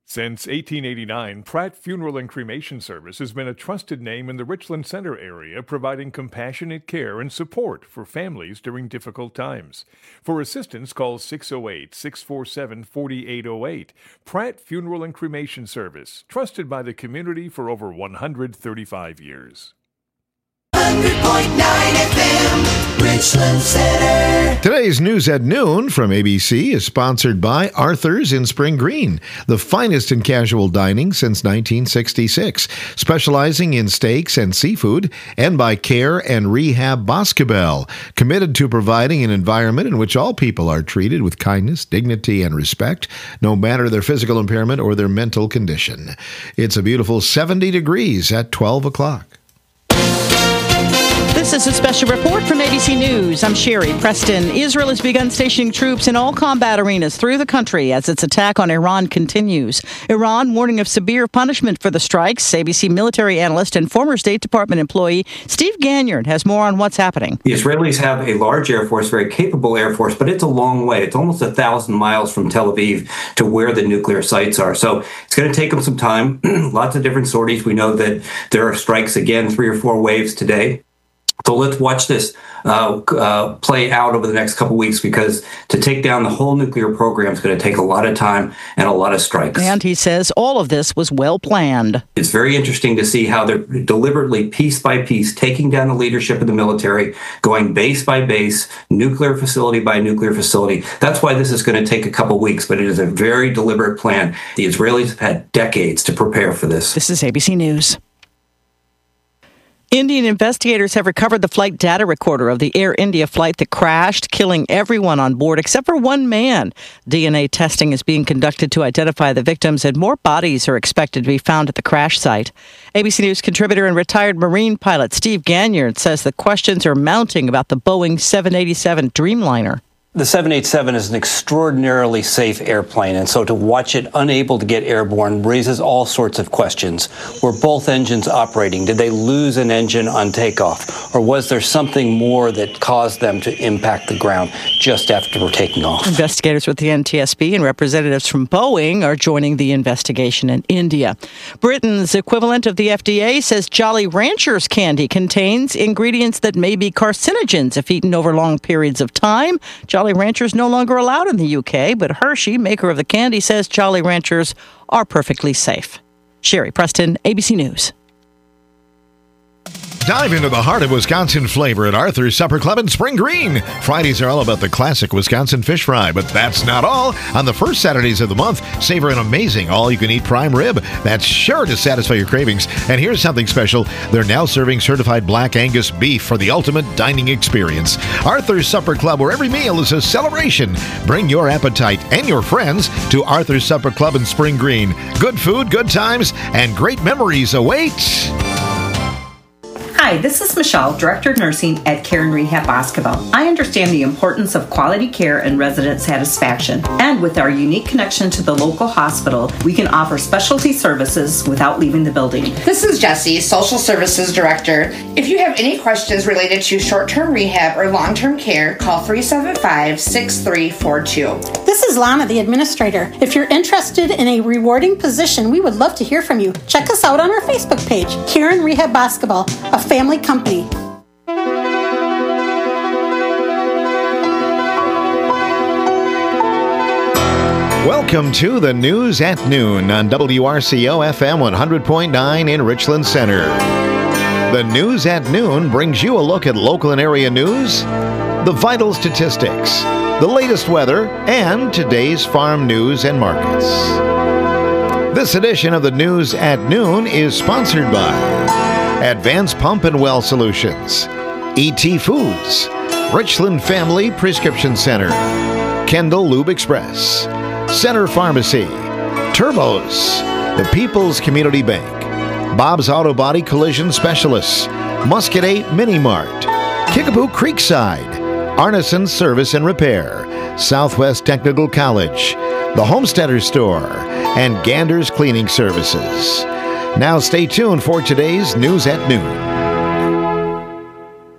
Since 1889, Pratt Funeral and Cremation Service has been a trusted name in the Richland Center area, providing compassionate care and support for families during difficult times. For assistance, call 608-647-4808. Pratt Funeral and Cremation Service, trusted by the community for over 135 years. 100.9 FM, Richland Center. Today's News at Noon from ABC is sponsored by Arthur's in Spring Green, the finest in casual dining since 1966, specializing in steaks and seafood, and by Care and Rehab Boscobel, committed to providing an environment in which all people are treated with kindness, dignity, and respect, no matter their physical impairment or their mental condition. It's a beautiful 70 degrees at 12 o'clock. This is a special report from ABC News. I'm Sherry Preston. Israel has begun stationing troops in all combat arenas through the country as its attack on Iran continues. Iran warning of severe punishment for the strikes. ABC military analyst and former State Department employee Steve Ganyard has more on what's happening. The Israelis have a large air force, very capable air force, but it's a long way. It's almost 1,000 miles from Tel Aviv to where the nuclear sites are. So it's going to take them some time. Lots of different sorties. We know that there are strikes again, 3 or 4 waves today. So let's watch this play out over the next couple weeks, because to take down the whole nuclear program is going to take a lot of time and a lot of strikes. And he says all of this was well planned. It's very interesting to see how they're deliberately, piece by piece, taking down the leadership of the military, going base by base, nuclear facility by nuclear facility. That's why this is going to take a couple weeks, but it is a very deliberate plan. The Israelis have had decades to prepare for this. This is ABC News. Indian investigators have recovered the flight data recorder of the Air India flight that crashed, killing everyone on board except for one man. DNA testing is being conducted to identify the victims, and more bodies are expected to be found at the crash site. ABC News contributor and retired Marine pilot Steve Ganyard says the questions are mounting about the Boeing 787 Dreamliner. The 787 is an extraordinarily safe airplane, and so to watch it unable to get airborne raises all sorts of questions. Were both engines operating? Did they lose an engine on takeoff? Or was there something more that caused them to impact the ground just after taking off? Investigators with the NTSB and representatives from Boeing are joining the investigation in India. Britain's equivalent of the FDA says Jolly Ranchers candy contains ingredients that may be carcinogens if eaten over long periods of time. Jolly Ranchers no longer allowed in the UK, but Hershey, maker of the candy, says Jolly Ranchers are perfectly safe. Sherry Preston, ABC News. Dive into the heart of Wisconsin flavor at Arthur's Supper Club in Spring Green. Fridays are all about the classic Wisconsin fish fry, but that's not all. On the first Saturdays of the month, savor an amazing all-you-can-eat prime rib that's sure to satisfy your cravings. And here's something special. They're now serving certified Black Angus beef for the ultimate dining experience. Arthur's Supper Club, where every meal is a celebration. Bring your appetite and your friends to Arthur's Supper Club in Spring Green. Good food, good times, and great memories await. Hi, this is Michelle, Director of Nursing at Care and Rehab Boscobel. I understand the importance of quality care and resident satisfaction. And with our unique connection to the local hospital, we can offer specialty services without leaving the building. This is Jessie, Social Services Director. If you have any questions related to short-term rehab or long-term care, call 375-6342. This is Lana, the Administrator. If you're interested in a rewarding position, we would love to hear from you. Check us out on our Facebook page, Care and Rehab Boscobel, a family company. Welcome to the News at Noon on WRCO FM 100.9 in Richland Center. The News at Noon brings you a look at local and area news, the vital statistics, the latest weather, and today's farm news and markets. This edition of the News at Noon is sponsored by Advanced Pump and Well Solutions, E.T. Foods, Richland Family Prescription Center, Kendall Lube Express, Center Pharmacy, Turbos, the People's Community Bank, Bob's Auto Body Collision Specialists, Muscatine Mini Mart, Kickapoo Creekside, Arneson Service and Repair, Southwest Technical College, the Homesteader Store, and Gander's Cleaning Services. Now stay tuned for today's News at Noon.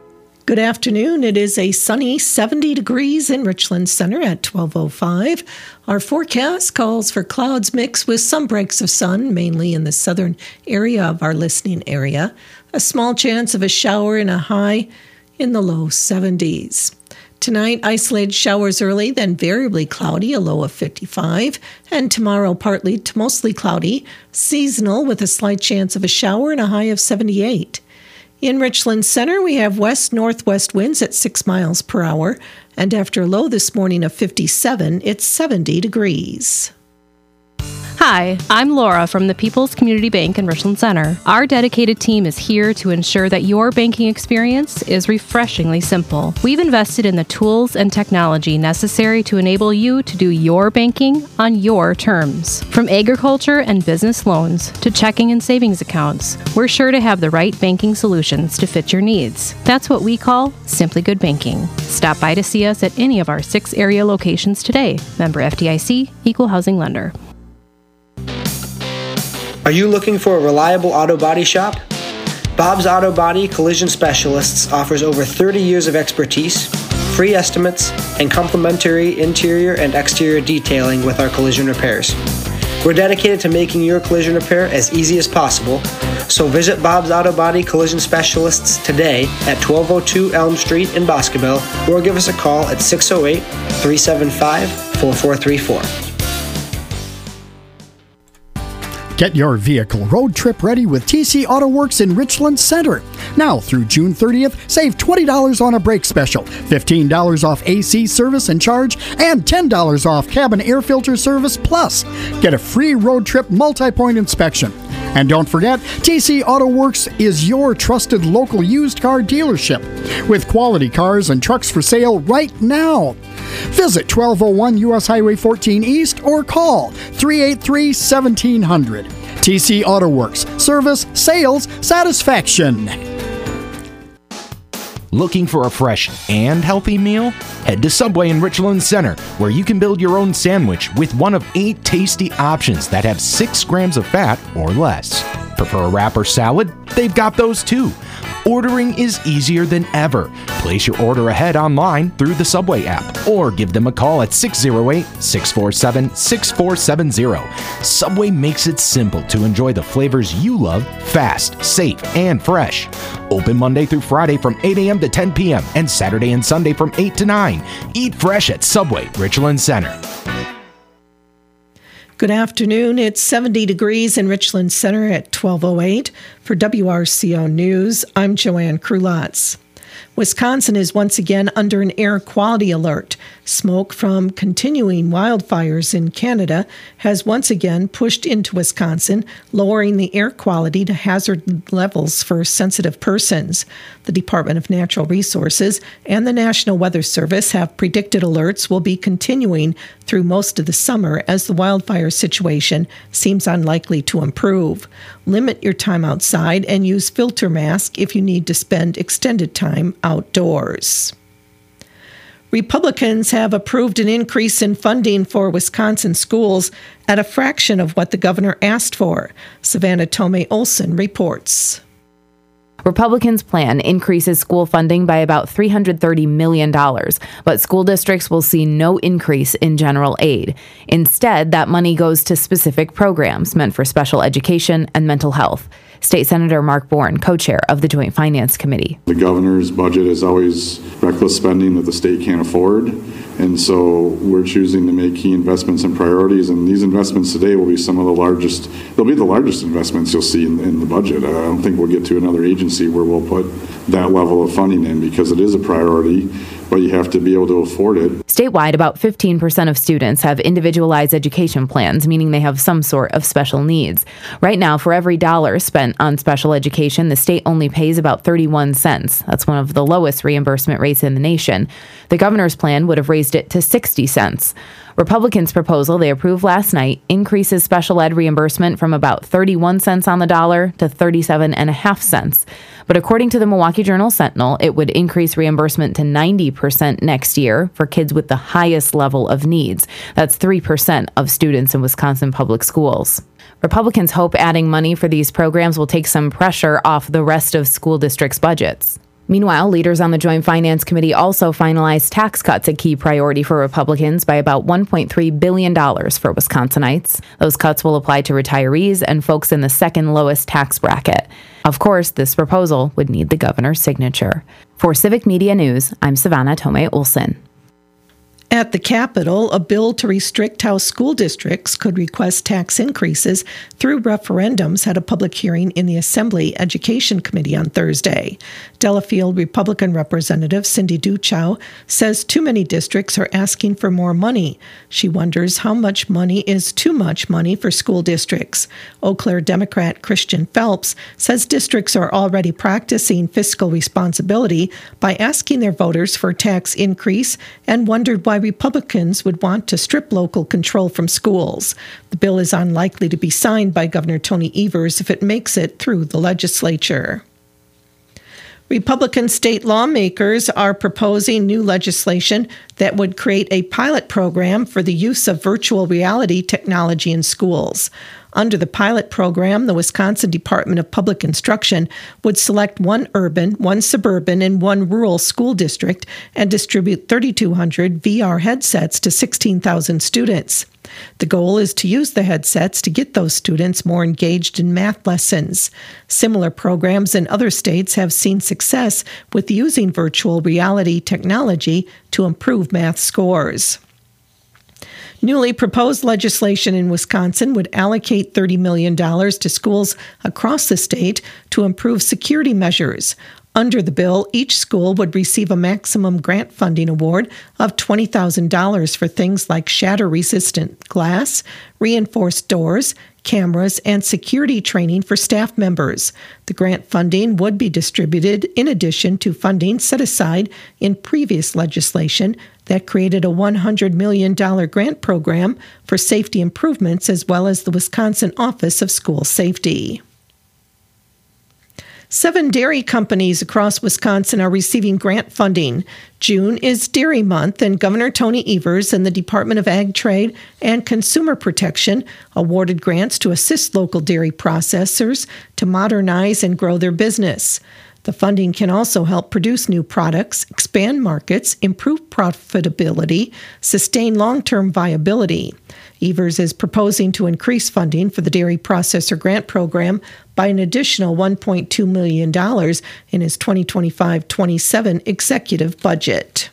Good afternoon. It is a sunny 70 degrees in Richland Center at 12:05. Our forecast calls for clouds mixed with some breaks of sun, mainly in the southern area of our listening area. A small chance of a shower and a high in the low 70s. Tonight, isolated showers early, then variably cloudy, a low of 55. And tomorrow, partly to mostly cloudy, seasonal with a slight chance of a shower and a high of 78. In Richland Center, we have west-northwest winds at 6 miles per hour, and after a low this morning of 57, it's 70 degrees. Hi, I'm Laura from the People's Community Bank in Richland Center. Our dedicated team is here to ensure that your banking experience is refreshingly simple. We've invested in the tools and technology necessary to enable you to do your banking on your terms. From agriculture and business loans to checking and savings accounts, we're sure to have the right banking solutions to fit your needs. That's what we call Simply Good Banking. Stop by to see us at any of our 6 area locations today. Member FDIC, Equal Housing Lender. Are you looking for a reliable auto body shop? Bob's Auto Body Collision Specialists offers over 30 years of expertise, free estimates, and complimentary interior and exterior detailing with our collision repairs. We're dedicated to making your collision repair as easy as possible, so visit Bob's Auto Body Collision Specialists today at 1202 Elm Street in Boscobel, or give us a call at 608-375-4434. Get your vehicle road trip ready with TC Auto Works in Richland Center. Now through June 30th, save $20 on a brake special, $15 off AC service and charge, and $10 off cabin air filter service plus. Get a free road trip multi-point inspection. And don't forget, TC Auto Works is your trusted local used car dealership with quality cars and trucks for sale right now. Visit 1201 U.S. Highway 14 East or call 383-1700. TC Auto Works. Service, sales, satisfaction. Looking for a fresh and healthy meal? Head to Subway in Richland Center, where you can build your own sandwich with one of 8 tasty options that have 6 grams of fat or less. Prefer a wrap or salad? They've got those too. Ordering is easier than ever. Place your order ahead online through the Subway app or give them a call at 608-647-6470. Subway makes it simple to enjoy the flavors you love fast, safe, and fresh. Open Monday through Friday from 8 a.m. to 10 p.m. and Saturday and Sunday from 8 to 9. Eat fresh at Subway, Richland Center. Good afternoon. It's 70 degrees in Richland Center at 12:08. For WRCO News, I'm Joanne Krulotz. Wisconsin is once again under an air quality alert. Smoke from continuing wildfires in Canada has once again pushed into Wisconsin, lowering the air quality to hazard levels for sensitive persons. The Department of Natural Resources and the National Weather Service have predicted alerts will be continuing through most of the summer as the wildfire situation seems unlikely to improve. Limit your time outside and use filter mask if you need to spend extended time outdoors. Republicans have approved an increase in funding for Wisconsin schools at a fraction of what the governor asked for. Savannah Tomei Olson reports. Republicans' plan increases school funding by about $330 million, but school districts will see no increase in general aid. Instead, that money goes to specific programs meant for special education and mental health. State Senator Mark Bourne, co-chair of the Joint Finance Committee. The governor's budget is always reckless spending that the state can't afford, and so we're choosing to make key investments and priorities, and these investments today will be some of the largest, they'll be the largest investments you'll see in the budget. I don't think we'll get to another agency where we'll put that level of funding in because it is a priority, but you have to be able to afford it. Statewide, about 15% of students have individualized education plans, meaning they have some sort of special needs. Right now, for every dollar spent on special education, the state only pays about 31 cents. That's one of the lowest reimbursement rates in the nation. The governor's plan would have raised it to 60 cents. Republicans' proposal they approved last night increases special ed reimbursement from about 31 cents on the dollar to 37.5 cents. But according to the Milwaukee Journal-Sentinel, it would increase reimbursement to 90% next year for kids with the highest level of needs. That's 3% of students in Wisconsin public schools. Republicans hope adding money for these programs will take some pressure off the rest of school districts' budgets. Meanwhile, leaders on the Joint Finance Committee also finalized tax cuts, a key priority for Republicans, by about $1.3 billion for Wisconsinites. Those cuts will apply to retirees and folks in the second lowest tax bracket. Of course, this proposal would need the governor's signature. For Civic Media News, I'm Savannah Tomei Olson. At the Capitol, a bill to restrict how school districts could request tax increases through referendums had a public hearing in the Assembly Education Committee on Thursday. Delafield Republican Representative Cindy Duchow says too many districts are asking for more money. She wonders how much money is too much money for school districts. Eau Claire Democrat Christian Phelps says districts are already practicing fiscal responsibility by asking their voters for a tax increase and wondered why Republicans would want to strip local control from schools. The bill is unlikely to be signed by Governor Tony Evers if it makes it through the legislature. Republican state lawmakers are proposing new legislation that would create a pilot program for the use of virtual reality technology in schools. Under the pilot program, the Wisconsin Department of Public Instruction would select one urban, one suburban, and one rural school district and distribute 3,200 VR headsets to 16,000 students. The goal is to use the headsets to get those students more engaged in math lessons. Similar programs in other states have seen success with using virtual reality technology to improve math scores. Newly proposed legislation in Wisconsin would allocate $30 million to schools across the state to improve security measures. Under the bill, each school would receive a maximum grant funding award of $20,000 for things like shatter-resistant glass, reinforced doors, cameras, and security training for staff members. The grant funding would be distributed in addition to funding set aside in previous legislation that created a $100 million grant program for safety improvements as well as the Wisconsin Office of School Safety. 7 dairy companies across Wisconsin are receiving grant funding. June is Dairy Month, and Governor Tony Evers and the Department of Ag Trade and Consumer Protection awarded grants to assist local dairy processors to modernize and grow their business. The funding can also help produce new products, expand markets, improve profitability, sustain long-term viability. Evers is proposing to increase funding for the Dairy Processor Grant Program by an additional $1.2 million in his 2025-27 executive budget.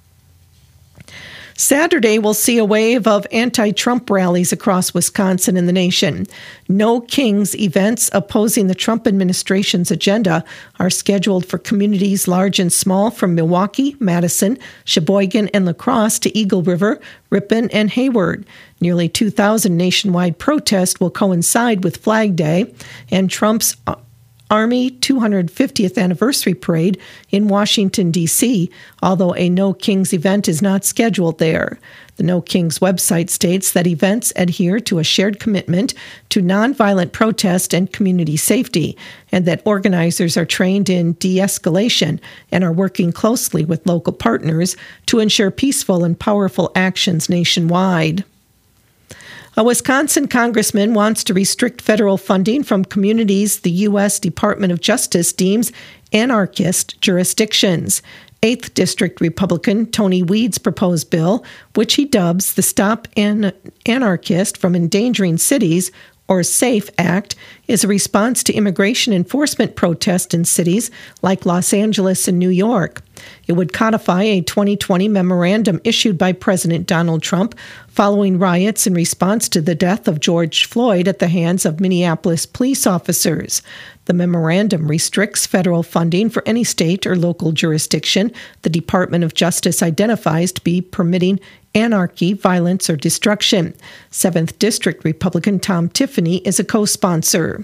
Saturday will see a wave of anti-Trump rallies across Wisconsin and the nation. No Kings events opposing the Trump administration's agenda are scheduled for communities large and small from Milwaukee, Madison, Sheboygan, and La Crosse to Eagle River, Ripon, and Hayward. Nearly 2,000 nationwide protests will coincide with Flag Day and Trump's Army 250th anniversary parade in Washington, D.C., although a No Kings event is not scheduled there. The No Kings website states that events adhere to a shared commitment to nonviolent protest and community safety, and that organizers are trained in de-escalation and are working closely with local partners to ensure peaceful and powerful actions nationwide. A Wisconsin congressman wants to restrict federal funding from communities the U.S. Department of Justice deems anarchist jurisdictions. 8th District Republican Tony Weed's proposed bill, which he dubs the Stop Anarchist from Endangering Cities, or SAFE Act, is a response to immigration enforcement protests in cities like Los Angeles and New York. It would codify a 2020 memorandum issued by President Donald Trump following riots in response to the death of George Floyd at the hands of Minneapolis police officers. The memorandum restricts federal funding for any state or local jurisdiction the Department of Justice identifies to be permitting anarchy, violence, or destruction. 7th District Republican Tom Tiffany is a co-sponsor.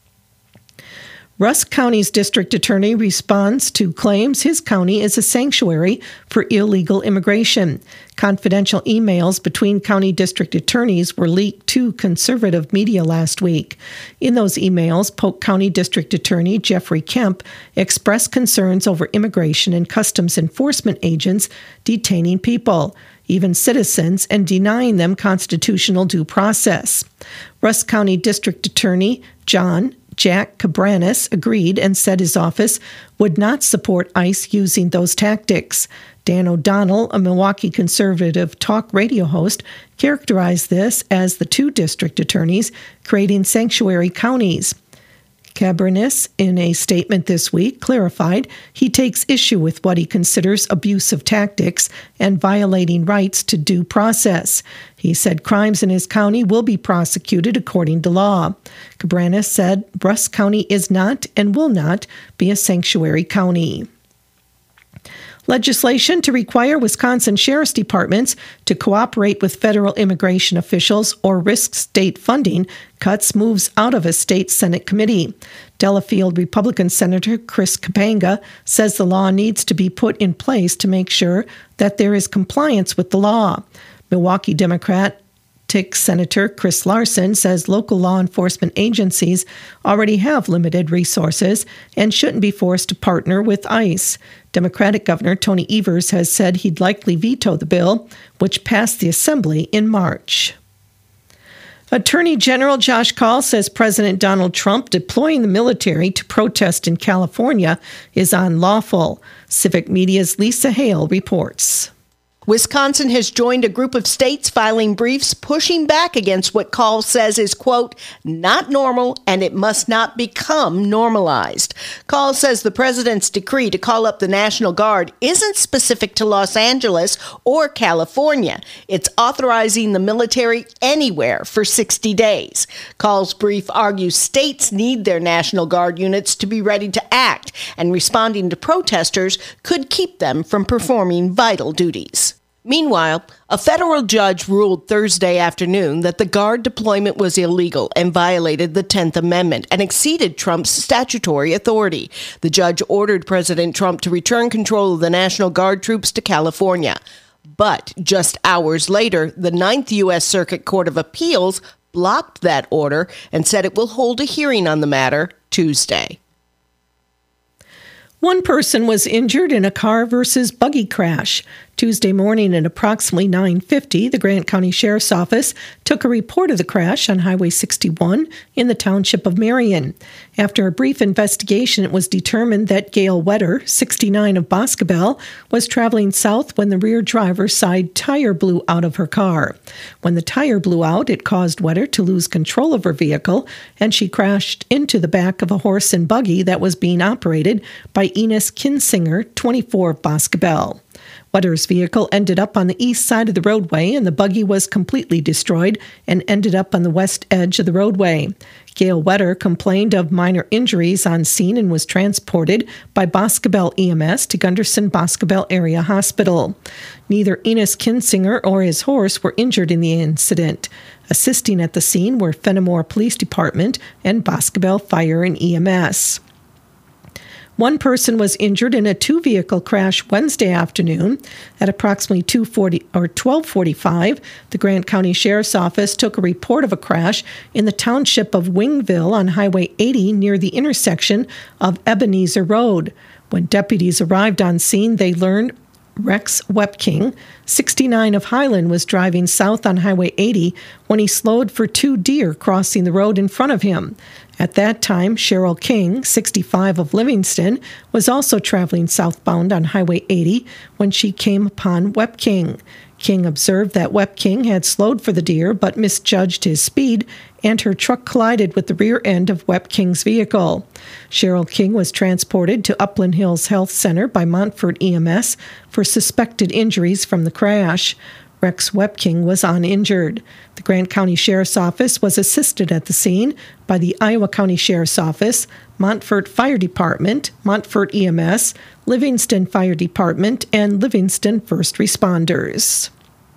Rusk County's district attorney responds to claims his county is a sanctuary for illegal immigration. Confidential emails between county district attorneys were leaked to conservative media last week. In those emails, Polk County District Attorney Jeffrey Kemp expressed concerns over immigration and customs enforcement agents detaining people, even citizens, and denying them constitutional due process. Rusk County District Attorney John Jack Cabranes agreed and said his office would not support ICE using those tactics. Dan O'Donnell, a Milwaukee conservative talk radio host, characterized this as the two district attorneys creating sanctuary counties. Cabranes, in a statement this week, clarified he takes issue with what he considers abusive tactics and violating rights to due process. He said crimes in his county will be prosecuted according to law. Cabranes said Rusk County is not and will not be a sanctuary county. Legislation to require Wisconsin Sheriff's Departments to cooperate with federal immigration officials or risk state funding cuts moves out of a state Senate committee. Delafield Republican Senator Chris Kapanga says the law needs to be put in place to make sure that there is compliance with the law. Milwaukee Democratic Senator Chris Larson says local law enforcement agencies already have limited resources and shouldn't be forced to partner with ICE. Democratic Governor Tony Evers has said he'd likely veto the bill, which passed the Assembly in March. Attorney General Josh Kaul says President Donald Trump deploying the military to protest in California is unlawful. Civic Media's Lisa Hale reports. Wisconsin has joined a group of states filing briefs pushing back against what Kaul says is, quote, not normal and it must not become normalized. Kaul says the president's decree to call up the National Guard isn't specific to Los Angeles or California. It's authorizing the military anywhere for 60 days. Kaul's brief argues states need their National Guard units to be ready to act, and responding to protesters could keep them from performing vital duties. Meanwhile, a federal judge ruled Thursday afternoon that the Guard deployment was illegal and violated the 10th Amendment and exceeded Trump's statutory authority. The judge ordered President Trump to return control of the National Guard troops to California. But just hours later, the 9th U.S. Circuit Court of Appeals blocked that order and said it will hold a hearing on the matter Tuesday. One person was injured in a car versus buggy crash. Tuesday morning at approximately 9:50, the Grant County Sheriff's Office took a report of the crash on Highway 61 in the township of Marion. After a brief investigation, it was determined that Gail Wetter, 69 of Boscobel, was traveling south when the rear driver's side tire blew out of her car. When the tire blew out, it caused Wetter to lose control of her vehicle, and she crashed into the back of a horse and buggy that was being operated by Enos Kinsinger, 24 of Boscobel. Wetter's vehicle ended up on the east side of the roadway, and the buggy was completely destroyed and ended up on the west edge of the roadway. Gail Wetter complained of minor injuries on scene and was transported by Boscobel EMS to Gunderson Boscobel Area Hospital. Neither Enos Kinsinger or his horse were injured in the incident. Assisting at the scene were Fenimore Police Department and Boscobel Fire and EMS. One person was injured in a two-vehicle crash Wednesday afternoon at approximately 12:45. The Grant County Sheriff's Office took a report of a crash in the township of Wingville on Highway 80 near the intersection of Ebenezer Road. When deputies arrived on scene, they learned Rex Wepking, 69 of Highland, was driving south on Highway 80 when he slowed for two deer crossing the road in front of him. At that time, Cheryl King, 65 of Livingston, was also traveling southbound on Highway 80 when she came upon Wepking. King observed that Wepking had slowed for the deer but misjudged his speed, and her truck collided with the rear end of Wepking's vehicle. Cheryl King was transported to Upland Hills Health Center by Montfort EMS for suspected injuries from the crash. Rex Wepking was uninjured. The Grant County Sheriff's Office was assisted at the scene by the Iowa County Sheriff's Office, Montfort Fire Department, Montfort EMS, Livingston Fire Department, and Livingston First Responders.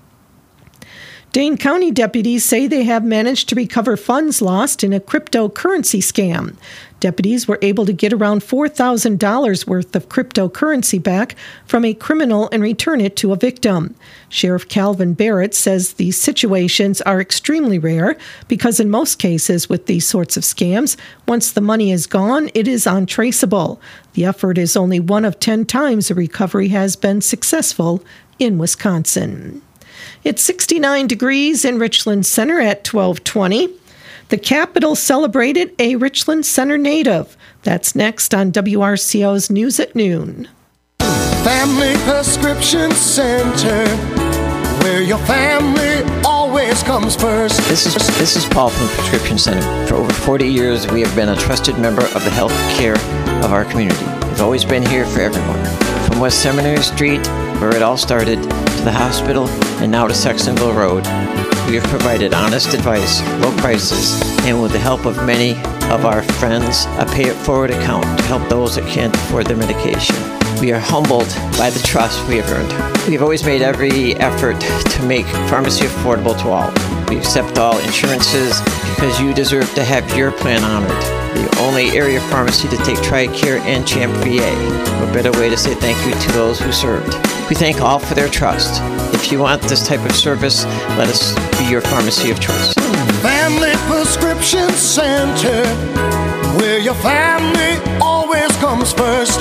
Dane County deputies say they have managed to recover funds lost in a cryptocurrency scam. Deputies were able to get around $4,000 worth of cryptocurrency back from a criminal and return it to a victim. Sheriff Calvin Barrett says these situations are extremely rare because in most cases with these sorts of scams, once the money is gone, it is untraceable. The effort is only one of 10 times a recovery has been successful in Wisconsin. It's 69 degrees in Richland Center at 12:20. The Capitol celebrated a Richland Center native. That's next on WRCO's News at Noon. Family Prescription Center, where your family always comes first. This is Paul from the Prescription Center. For over 40 years, we have been a trusted member of the health care of our community. We've always been here for everyone. From West Seminary Street, where it all started, to the hospital, and now to Sextonville Road, we have provided honest advice, low prices, and with the help of many of our friends, a pay-it-forward account to help those that can't afford their medication. We are humbled by the trust we have earned. We have always made every effort to make pharmacy affordable to all. We accept all insurances because you deserve to have your plan honored. The only area pharmacy to take TRICARE and CHAMP VA. What better way to say thank you to those who served? We thank all for their trust. If you want this type of service, let us be your pharmacy of choice. Family Prescription Center, where your family always comes first.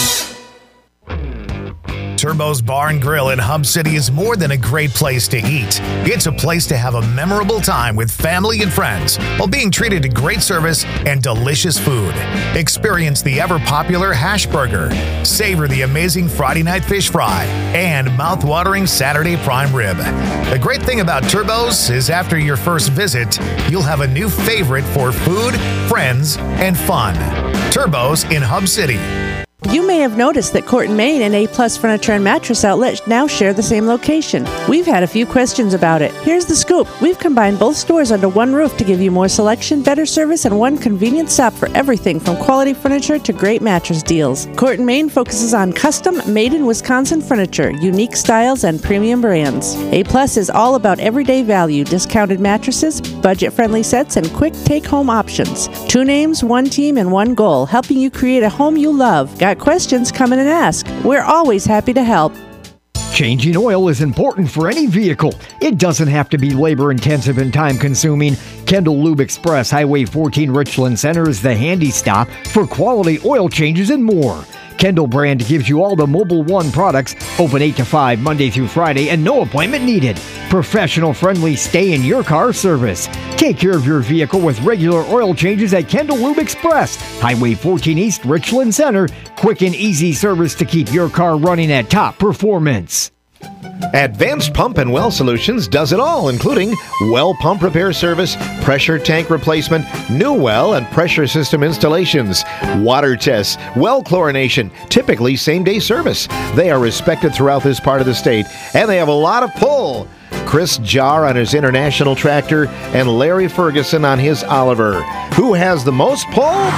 Turbo's Bar and Grill in Hub City is more than a great place to eat. It's a place to have a memorable time with family and friends while being treated to great service and delicious food. Experience the ever-popular hash burger, savor the amazing Friday night fish fry, and mouth-watering Saturday prime rib. The great thing about Turbo's is after your first visit, you'll have a new favorite for food, friends, and fun. Turbo's in Hub City. You may have noticed that Court & Main and A-Plus Furniture and Mattress Outlet now share the same location. We've had a few questions about it. Here's the scoop. We've combined both stores under one roof to give you more selection, better service, and one convenient stop for everything from quality furniture to great mattress deals. Court & Main focuses on custom, made-in-Wisconsin furniture, unique styles, and premium brands. A-Plus is all about everyday value, discounted mattresses, budget-friendly sets, and quick take-home options. 2 names, 1 team, and 1 goal, helping you create a home you love. Got questions? Come in and ask. We're always happy to help. Changing oil is important for any vehicle. It doesn't have to be labor-intensive and time-consuming. Kendall Lube Express, Highway 14 Richland Center is the handy stop for quality oil changes and more. Kendall brand gives you all the Mobil 1 products, open 8 to 5 Monday through Friday, and no appointment needed. Professional-friendly stay-in-your-car service. Take care of your vehicle with regular oil changes at Kendall Lube Express, Highway 14 East, Richland Center. Quick and easy service to keep your car running at top performance. Advanced Pump and Well Solutions does it all, including well pump repair service, pressure tank replacement, new well and pressure system installations, water tests, well chlorination, typically same-day service. They are respected throughout this part of the state, and they have a lot of pull. Chris Jarr on his International tractor and Larry Ferguson on his Oliver. Who has the most pull?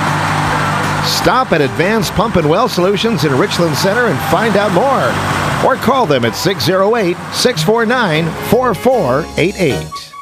Stop at Advanced Pump and Well Solutions in Richland Center and find out more. Or call them at 608-649-4488.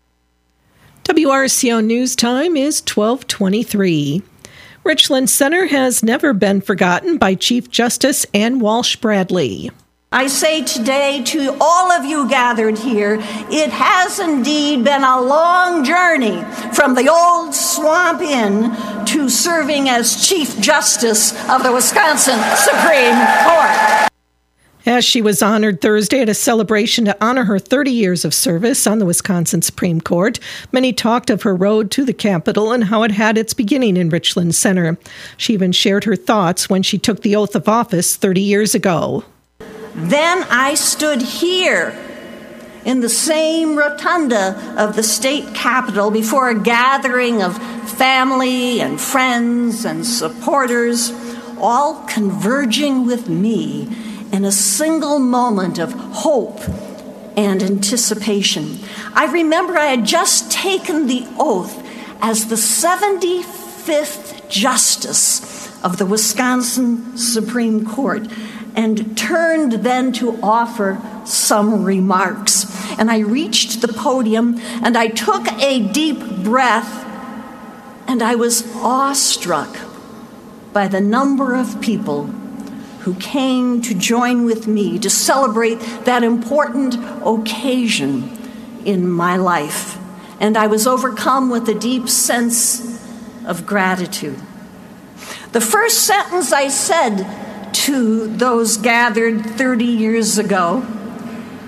WRCO News Time is 12:23. Richland Center has never been forgotten by Chief Justice Ann Walsh Bradley. I say today to all of you gathered here, it has indeed been a long journey from the old Swamp Inn to serving as Chief Justice of the Wisconsin Supreme Court. As she was honored Thursday at a celebration to honor her 30 years of service on the Wisconsin Supreme Court, many talked of her road to the Capitol and how it had its beginning in Richland Center. She even shared her thoughts when she took the oath of office 30 years ago. Then I stood here in the same rotunda of the state capitol before a gathering of family and friends and supporters, all converging with me in a single moment of hope and anticipation. I remember I had just taken the oath as the 75th Justice of the Wisconsin Supreme Court, and turned then to offer some remarks. And I reached the podium, and I took a deep breath, and I was awestruck by the number of people who came to join with me to celebrate that important occasion in my life. And I was overcome with a deep sense of gratitude. The first sentence I said to those gathered 30 years ago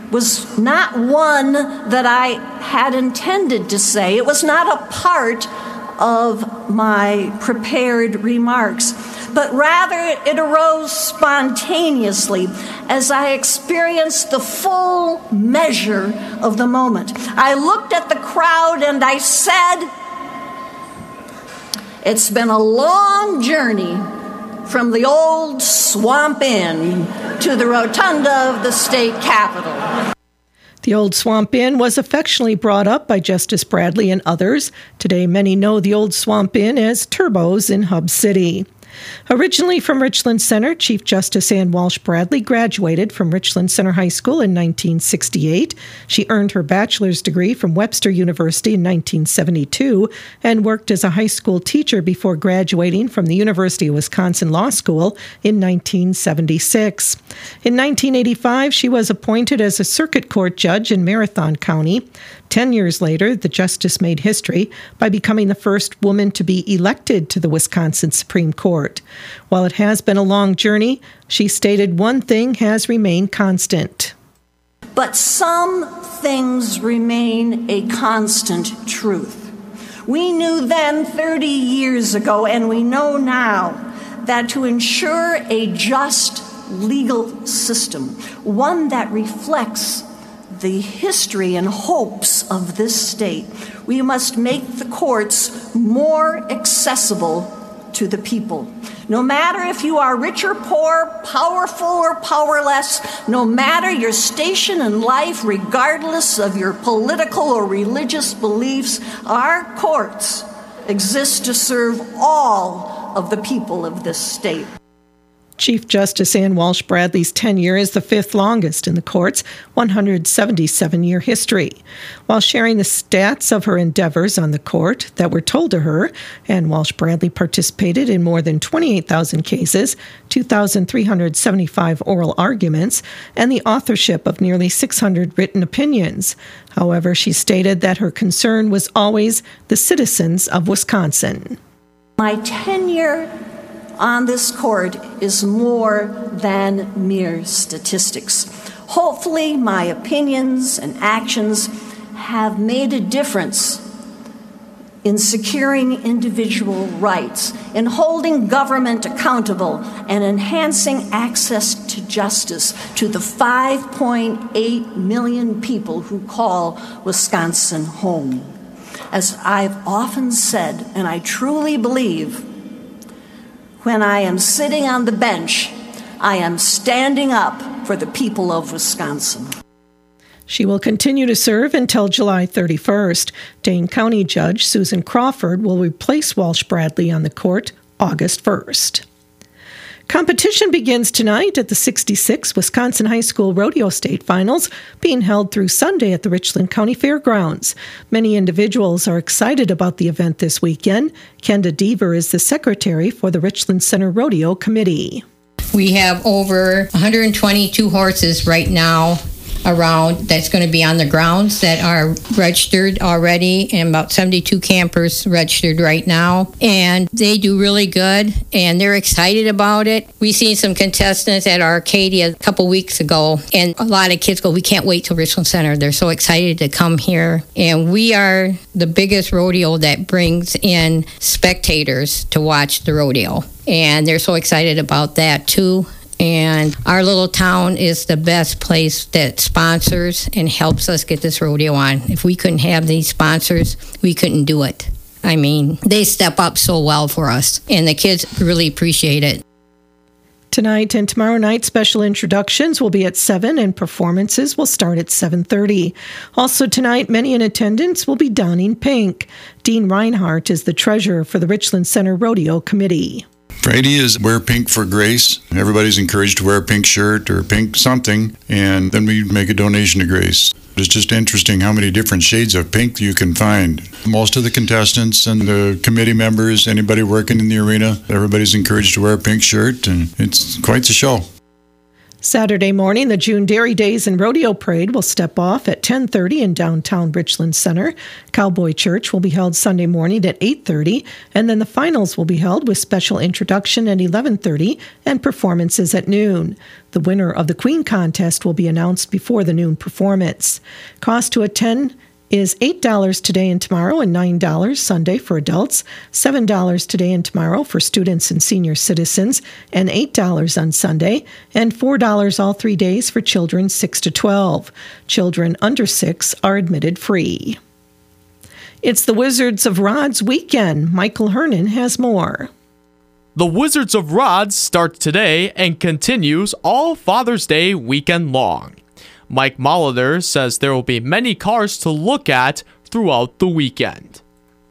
was not one that I had intended to say. It was not a part of my prepared remarks, but rather it arose spontaneously as I experienced the full measure of the moment. I looked at the crowd and I said, "It's been a long journey from the old Swamp Inn to the rotunda of the state capitol." The Old Swamp Inn was affectionately brought up by Justice Bradley and others. Today, many know the Old Swamp Inn as Turbo's in Hub City. Originally from Richland Center, Chief Justice Ann Walsh Bradley graduated from Richland Center High School in 1968. She earned her bachelor's degree from Webster University in 1972 and worked as a high school teacher before graduating from the University of Wisconsin Law School in 1976. In 1985, she was appointed as a circuit court judge in Marathon County. 10 years later, the justice made history by becoming the first woman to be elected to the Wisconsin Supreme Court. While it has been a long journey, she stated one thing has remained constant. But some things remain a constant truth. We knew then 30 years ago, and we know now, that to ensure a just legal system, one that reflects the history and hopes of this state, we must make the courts more accessible to the people. No matter if you are rich or poor, powerful or powerless, no matter your station in life, regardless of your political or religious beliefs, our courts exist to serve all of the people of this state. Chief Justice Ann Walsh Bradley's tenure is the fifth longest in the court's 177-year history. While sharing the stats of her endeavors on the court that were told to her, Ann Walsh Bradley participated in more than 28,000 cases, 2,375 oral arguments, and the authorship of nearly 600 written opinions. However, she stated that her concern was always the citizens of Wisconsin. My tenure on this court is more than mere statistics. Hopefully, my opinions and actions have made a difference in securing individual rights, in holding government accountable, and enhancing access to justice to the 5.8 million people who call Wisconsin home. As I've often said, and I truly believe, when I am sitting on the bench, I am standing up for the people of Wisconsin. She will continue to serve until July 31st. Dane County Judge Susan Crawford will replace Walsh Bradley on the court August 1st. Competition begins tonight at the 66 Wisconsin High School Rodeo State Finals, being held through Sunday at the Richland County Fairgrounds. Many individuals are excited about the event this weekend. Kenda Deaver is the secretary for the Richland Center Rodeo Committee. We have over 122 horses right now around that's going to be on the grounds that are registered already, and about 72 campers registered right now, and they do really good and they're excited about it. We seen some contestants at Arcadia a couple weeks ago, and a lot of kids go, we can't wait till Richland Center. They're so excited to come here, and we are the biggest rodeo that brings in spectators to watch the rodeo, and they're so excited about that too. And our little town is the best place that sponsors and helps us get this rodeo on. If we couldn't have these sponsors, we couldn't do it. I mean, they step up so well for us, and the kids really appreciate it. Tonight and tomorrow night, special introductions will be at 7 and performances will start at 7:30. Also tonight, many in attendance will be donning pink. Dean Reinhardt is the treasurer for the Richland Center Rodeo Committee. Friday is Wear Pink for Grace. Everybody's encouraged to wear a pink shirt or pink something, and then we make a donation to Grace. It's just interesting how many different shades of pink you can find. Most of the contestants and the committee members, anybody working in the arena, everybody's encouraged to wear a pink shirt, and it's quite the show. Saturday morning, the June Dairy Days and Rodeo Parade will step off at 10:30 in downtown Richland Center. Cowboy Church will be held Sunday morning at 8:30, and then the finals will be held with special introduction at 11:30 and performances at noon. The winner of the Queen Contest will be announced before the noon performance. Cost to attend is $8 today and tomorrow and $9 Sunday for adults, $7 today and tomorrow for students and senior citizens, and $8 on Sunday, and $4 all 3 days for children 6 to 12. Children under 6 are admitted free. It's the Wizards of Rods weekend. Michael Hernan has more. The Wizards of Rods starts today and continues all Father's Day weekend long. Mike Molitor says there will be many cars to look at throughout the weekend.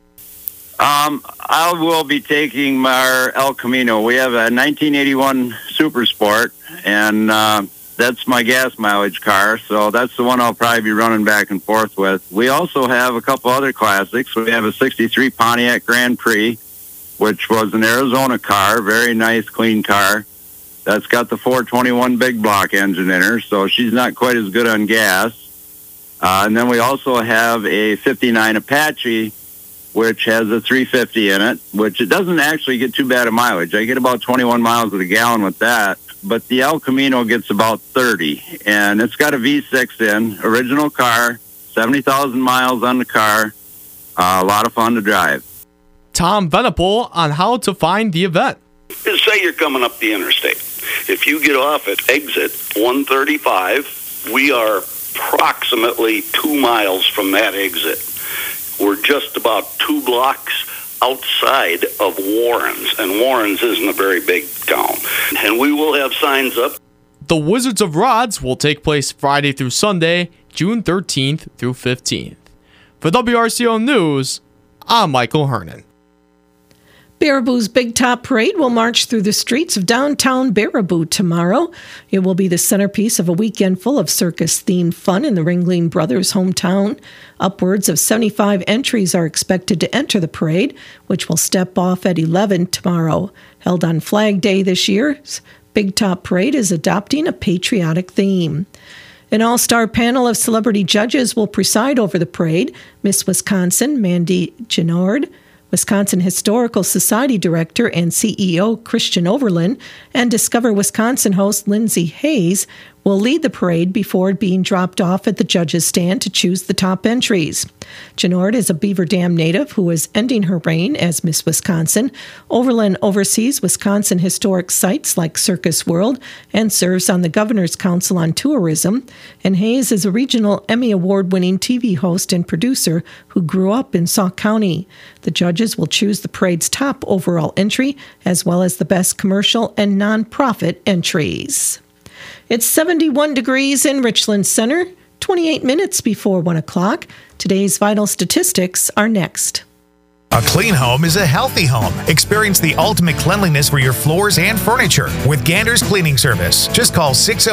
I will be taking my El Camino. We have a 1981 Super Sport, and that's my gas mileage car, so that's the one I'll probably be running back and forth with. We also have a couple other classics. We have a 63 Pontiac Grand Prix, which was an Arizona car, very nice, clean car. That's got the 421 big block engine in her, so she's not quite as good on gas. And then we also have a 59 Apache, which has a 350 in it, which it doesn't actually get too bad of mileage. I get about 21 miles to the gallon with that, but the El Camino gets about 30. And it's got a V6 in, original car, 70,000 miles on the car, a lot of fun to drive. Tom Venable on how to find the event. Say you're coming up the interstate. If you get off at exit 135, we are approximately 2 miles from that exit. We're just about 2 blocks outside of Warrens, and Warrens isn't a very big town. And we will have signs up. The Wizards of Rods will take place Friday through Sunday, June 13th through 15th. For WRCO News, I'm Michael Hernan. Baraboo's Big Top Parade will march through the streets of downtown Baraboo tomorrow. It will be the centerpiece of a weekend full of circus-themed fun in the Ringling Brothers' hometown. Upwards of 75 entries are expected to enter the parade, which will step off at 11 tomorrow. Held on Flag Day this year's Big Top Parade is adopting a patriotic theme. An all-star panel of celebrity judges will preside over the parade. Miss Wisconsin, Mandy Genord, Wisconsin Historical Society Director and CEO Christian Overland, and Discover Wisconsin host Lindsay Hayes will lead the parade before being dropped off at the judges' stand to choose the top entries. Genord is a Beaver Dam native who is ending her reign as Miss Wisconsin. Overland oversees Wisconsin historic sites like Circus World and serves on the Governor's Council on Tourism. And Hayes is a regional Emmy Award-winning TV host and producer who grew up in Sauk County. The judges will choose the parade's top overall entry as well as the best commercial and nonprofit entries. It's 71 degrees in Richland Center, 28 minutes before 1 o'clock. Today's vital statistics are next. A clean home is a healthy home. Experience the ultimate cleanliness for your floors and furniture with Gander's Cleaning Service. Just call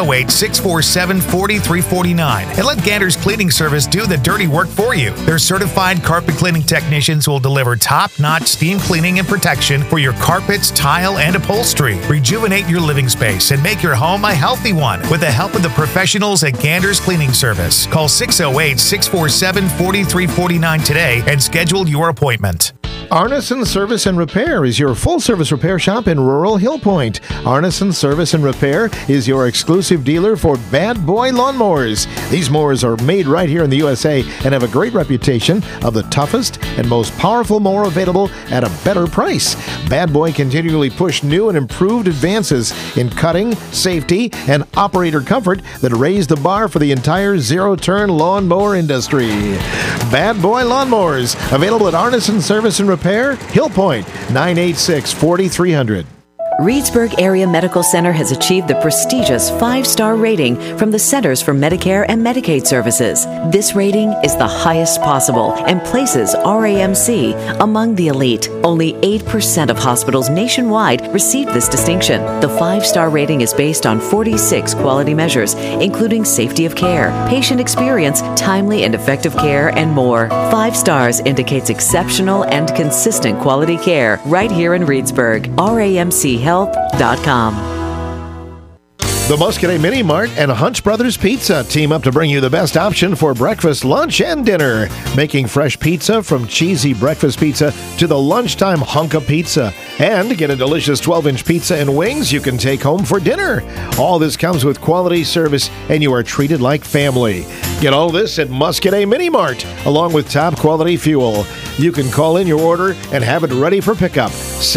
608-647-4349 and let Gander's Cleaning Service do the dirty work for you. Their certified carpet cleaning technicians will deliver top-notch steam cleaning and protection for your carpets, tile, and upholstery. Rejuvenate your living space and make your home a healthy one with the help of the professionals at Gander's Cleaning Service. Call 608-647-4349 today and schedule your appointment. Arneson Service and Repair is your full-service repair shop in rural Hill Point. Arneson Service and Repair is your exclusive dealer for Bad Boy lawnmowers. These mowers are made right here in the USA and have a great reputation of the toughest and most powerful mower available at a better price. Bad Boy continually push new and improved advances in cutting, safety, and operator comfort that raise the bar for the entire zero-turn lawnmower industry. Bad Boy lawnmowers, available at Arneson Service and Repair, Hill Point, 986-4300. Reedsburg Area Medical Center has achieved the prestigious 5-star rating from the Centers for Medicare and Medicaid Services. This rating is the highest possible and places RAMC among the elite. Only 8% of hospitals nationwide receive this distinction. The 5-star rating is based on 46 quality measures, including safety of care, patient experience, timely and effective care, and more. 5 stars indicates exceptional and consistent quality care right here in Reedsburg. RAMCHealth.com. The Muscadet Mini Mart and Hunt's Brothers Pizza team up to bring you the best option for breakfast, lunch, and dinner. Making fresh pizza from cheesy breakfast pizza to the lunchtime hunk of pizza. And get a delicious 12-inch pizza and wings you can take home for dinner. All this comes with quality service, and you are treated like family. Get all this at Muscadet Mini Mart, along with top quality fuel. You can call in your order and have it ready for pickup.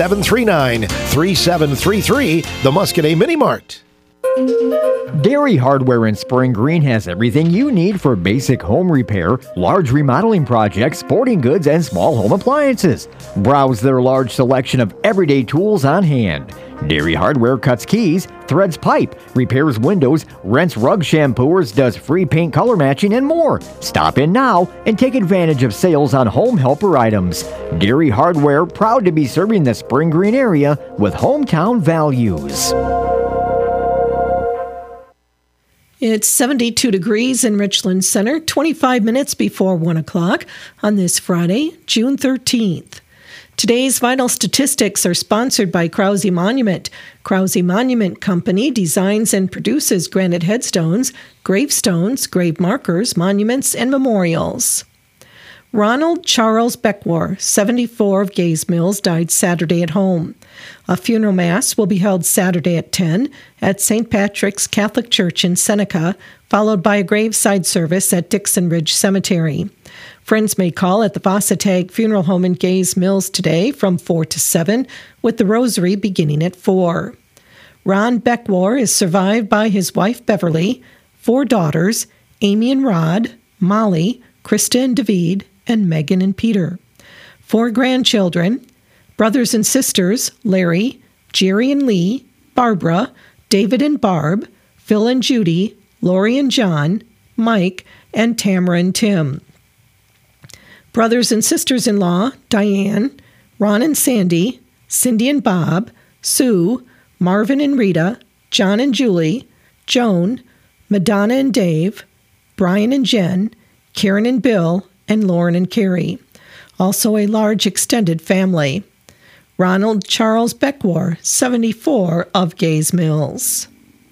739-3733, the Muscadet Mini Mart. Dairy Hardware in Spring Green has everything you need for basic home repair, large remodeling projects, sporting goods, and small home appliances. Browse their large selection of everyday tools on hand. Dairy Hardware cuts keys, threads pipe, repairs windows, rents rug shampooers, does free paint color matching, and more. Stop in now and take advantage of sales on home helper items. Dairy Hardware, proud to be serving the Spring Green area with hometown values. It's 72 degrees in Richland Center, 25 minutes before 1 o'clock on this Friday, June 13th. Today's vital statistics are sponsored by Krause Monument. Krause Monument Company designs and produces granite headstones, gravestones, grave markers, monuments, and memorials. Ronald Charles Beckwar, 74 of Gays Mills, died Saturday at home. A funeral mass will be held Saturday at 10 at St. Patrick's Catholic Church in Seneca, followed by a graveside service at Dixon Ridge Cemetery. Friends may call at the Vossatag Funeral Home in Gays Mills today from 4 to 7, with the rosary beginning at 4. Ron Beckwar is survived by his wife Beverly, 4 daughters, Amy and Rod, Molly, Krista and David, and Megan and Peter. 4 grandchildren, brothers and sisters, Larry, Jerry and Lee, Barbara, David and Barb, Phil and Judy, Lori and John, Mike, and Tamara and Tim. Brothers and sisters-in-law, Diane, Ron and Sandy, Cindy and Bob, Sue, Marvin and Rita, John and Julie, Joan, Madonna and Dave, Brian and Jen, Karen and Bill, and Lauren and Carrie. Also a large extended family. Ronald Charles Beckwar, 74 of Gays Mills.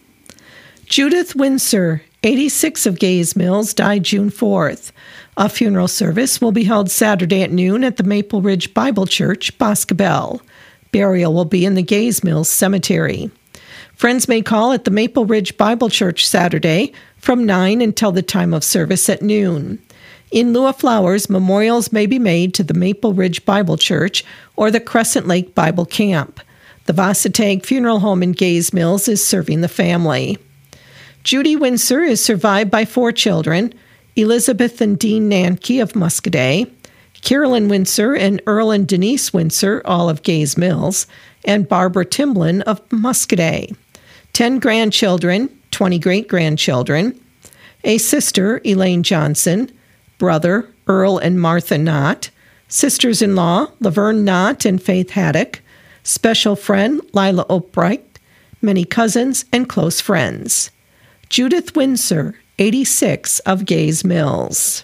Judith Windsor, 86 of Gays Mills, died June 4th. A funeral service will be held Saturday at noon at the Maple Ridge Bible Church, Boscobel. Burial will be in the Gays Mills Cemetery. Friends may call at the Maple Ridge Bible Church Saturday from 9 until the time of service at noon. In lieu of flowers, memorials may be made to the Maple Ridge Bible Church or the Crescent Lake Bible Camp. The Vossatag Funeral Home in Gays Mills is serving the family. Judy Windsor is survived by 4 children, Elizabeth and Dean Nanke of Muscadet, Carolyn Windsor and Earl and Denise Windsor, all of Gays Mills, and Barbara Timblin of Muscadet. 10 grandchildren, 20 great-grandchildren, a sister, Elaine Johnson, brother, Earl and Martha Knott, sisters-in-law, Laverne Knott and Faith Haddock, special friend, Lila Opright, many cousins and close friends. Judith Windsor, 86 of Gays Mills.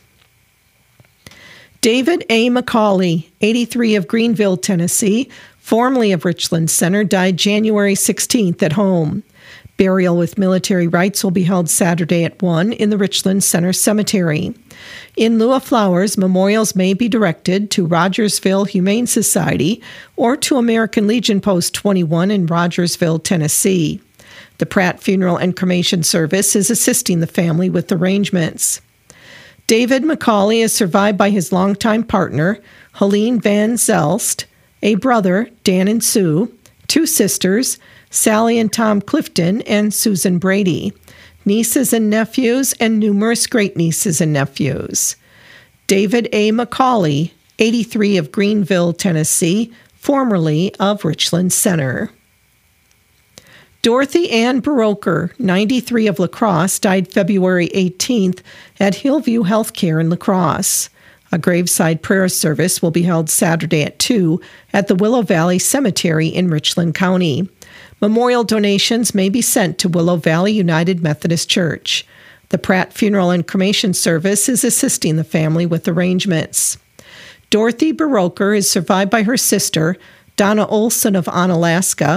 David A. McCauley, 83 of Greenville, Tennessee, formerly of Richland Center, died January 16th at home. Burial with military rites will be held Saturday at 1 in the Richland Center Cemetery. In lieu of flowers, memorials may be directed to Rogersville Humane Society or to American Legion Post 21 in Rogersville, Tennessee. The Pratt Funeral and Cremation Service is assisting the family with arrangements. David McCauley is survived by his longtime partner, Helene Van Zelst, a brother, Dan and Sue, 2 sisters, Sally and Tom Clifton, and Susan Brady, nieces and nephews, and numerous great-nieces and nephews. David A. McCauley, 83 of Greenville, Tennessee, formerly of Richland Center. Dorothy Ann Baroker, 93 of La Crosse, died February 18th at Hillview Healthcare in La Crosse. A graveside prayer service will be held Saturday at 2 at the Willow Valley Cemetery in Richland County. Memorial donations may be sent to Willow Valley United Methodist Church. The Pratt Funeral and Cremation Service is assisting the family with arrangements. Dorothy Baroker is survived by her sister, Donna Olson of Onalaska,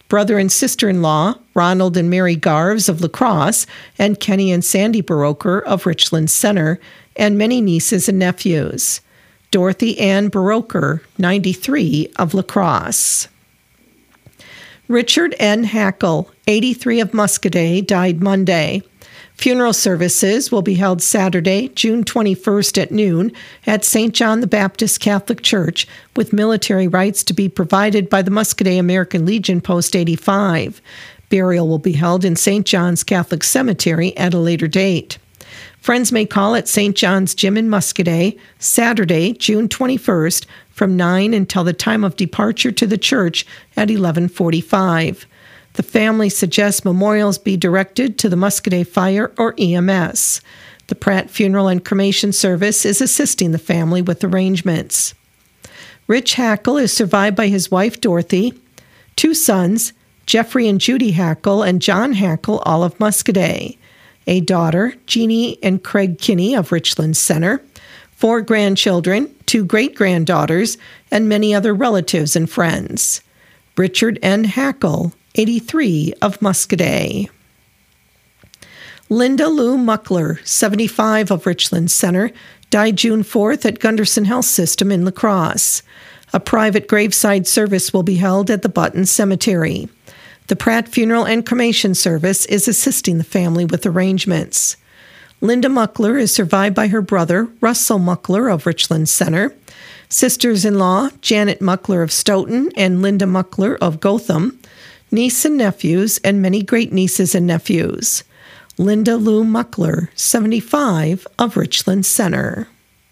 brother and sister-in-law, Ronald and Mary Garves of La Crosse, and Kenny and Sandy Baroker of Richland Center, and many nieces and nephews. Dorothy Ann Baroker, 93, of La Crosse. Richard N. Hackle, 83, of Muscoda, died Monday. Funeral services will be held Saturday, June 21st at noon at St. John the Baptist Catholic Church, with military rites to be provided by the Muscoda American Legion Post 85. Burial will be held in St. John's Catholic Cemetery at a later date. Friends may call at St. John's Gym in Muscoda Saturday, June 21st, from 9 until the time of departure to the church at 11:45. The family suggests memorials be directed to the Muscoda Fire or EMS. The Pratt Funeral and Cremation Service is assisting the family with arrangements. Rich Hackle is survived by his wife Dorothy, 2 sons, Jeffrey and Judy Hackle and John Hackle, all of Muscoda, a daughter, Jeannie and Craig Kinney of Richland Center, 4 grandchildren, 2 great-granddaughters, and many other relatives and friends. Richard N. Hackle, 83, of Muscoda. Linda Lou Muckler, 75, of Richland Center, died June 4th at Gunderson Health System in La Crosse. A private graveside service will be held at the Button Cemetery. The Pratt Funeral and Cremation Service is assisting the family with arrangements. Linda Muckler is survived by her brother, Russell Muckler of Richland Center, sisters-in-law, Janet Muckler of Stoughton and Linda Muckler of Gotham, niece and nephews, and many great-nieces and nephews. Linda Lou Muckler, 75, of Richland Center.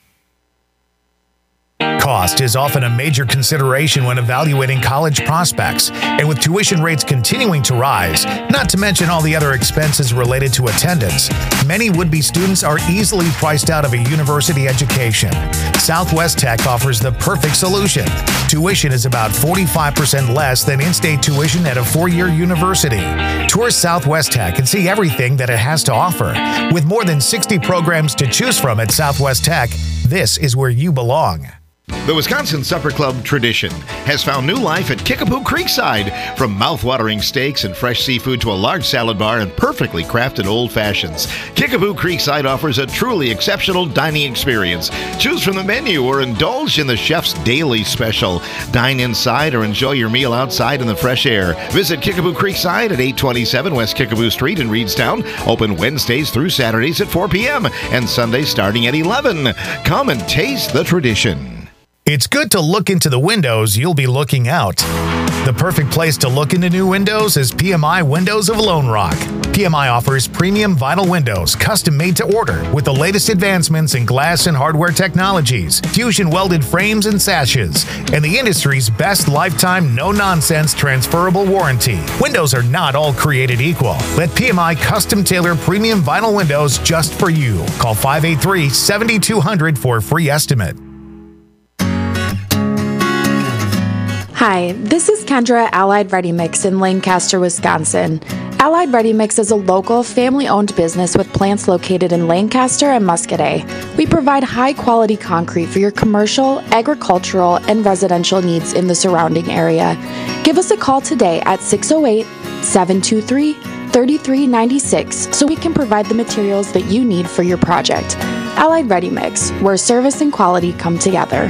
Cost is often a major consideration when evaluating college prospects, and with tuition rates continuing to rise, not to mention all the other expenses related to attendance, many would-be students are easily priced out of a university education. Southwest Tech offers the perfect solution. Tuition is about 45% less than in-state tuition at a 4-year university. Tour Southwest Tech and see everything that it has to offer. With more than 60 programs to choose from at Southwest Tech, this is where you belong. The Wisconsin Supper Club tradition has found new life at Kickapoo Creekside. From mouth-watering steaks and fresh seafood to a large salad bar and perfectly crafted old fashions, Kickapoo Creekside offers a truly exceptional dining experience. Choose from the menu or indulge in the chef's daily special. Dine inside or enjoy your meal outside in the fresh air. Visit Kickapoo Creekside at 827 West Kickapoo Street in Reedstown. Open Wednesdays through Saturdays at 4 p.m. and Sundays starting at 11. Come and taste the tradition. It's good to look into the windows you'll be looking out. The perfect place to look into new windows is PMI Windows of Lone Rock. PMI offers premium vinyl windows, custom made to order, with the latest advancements in glass and hardware technologies, fusion welded frames and sashes, and the industry's best lifetime no-nonsense transferable warranty. Windows are not all created equal. Let PMI custom tailor premium vinyl windows just for you. Call 583-7200 for a free estimate. Hi, this is Kendra at Allied Ready Mix in Lancaster, Wisconsin. Allied Ready Mix is a local, family-owned business with plants located in Lancaster and Muscoda. We provide high-quality concrete for your commercial, agricultural, and residential needs in the surrounding area. Give us a call today at 608-723-3396 so we can provide the materials that you need for your project. Allied Ready Mix, where service and quality come together.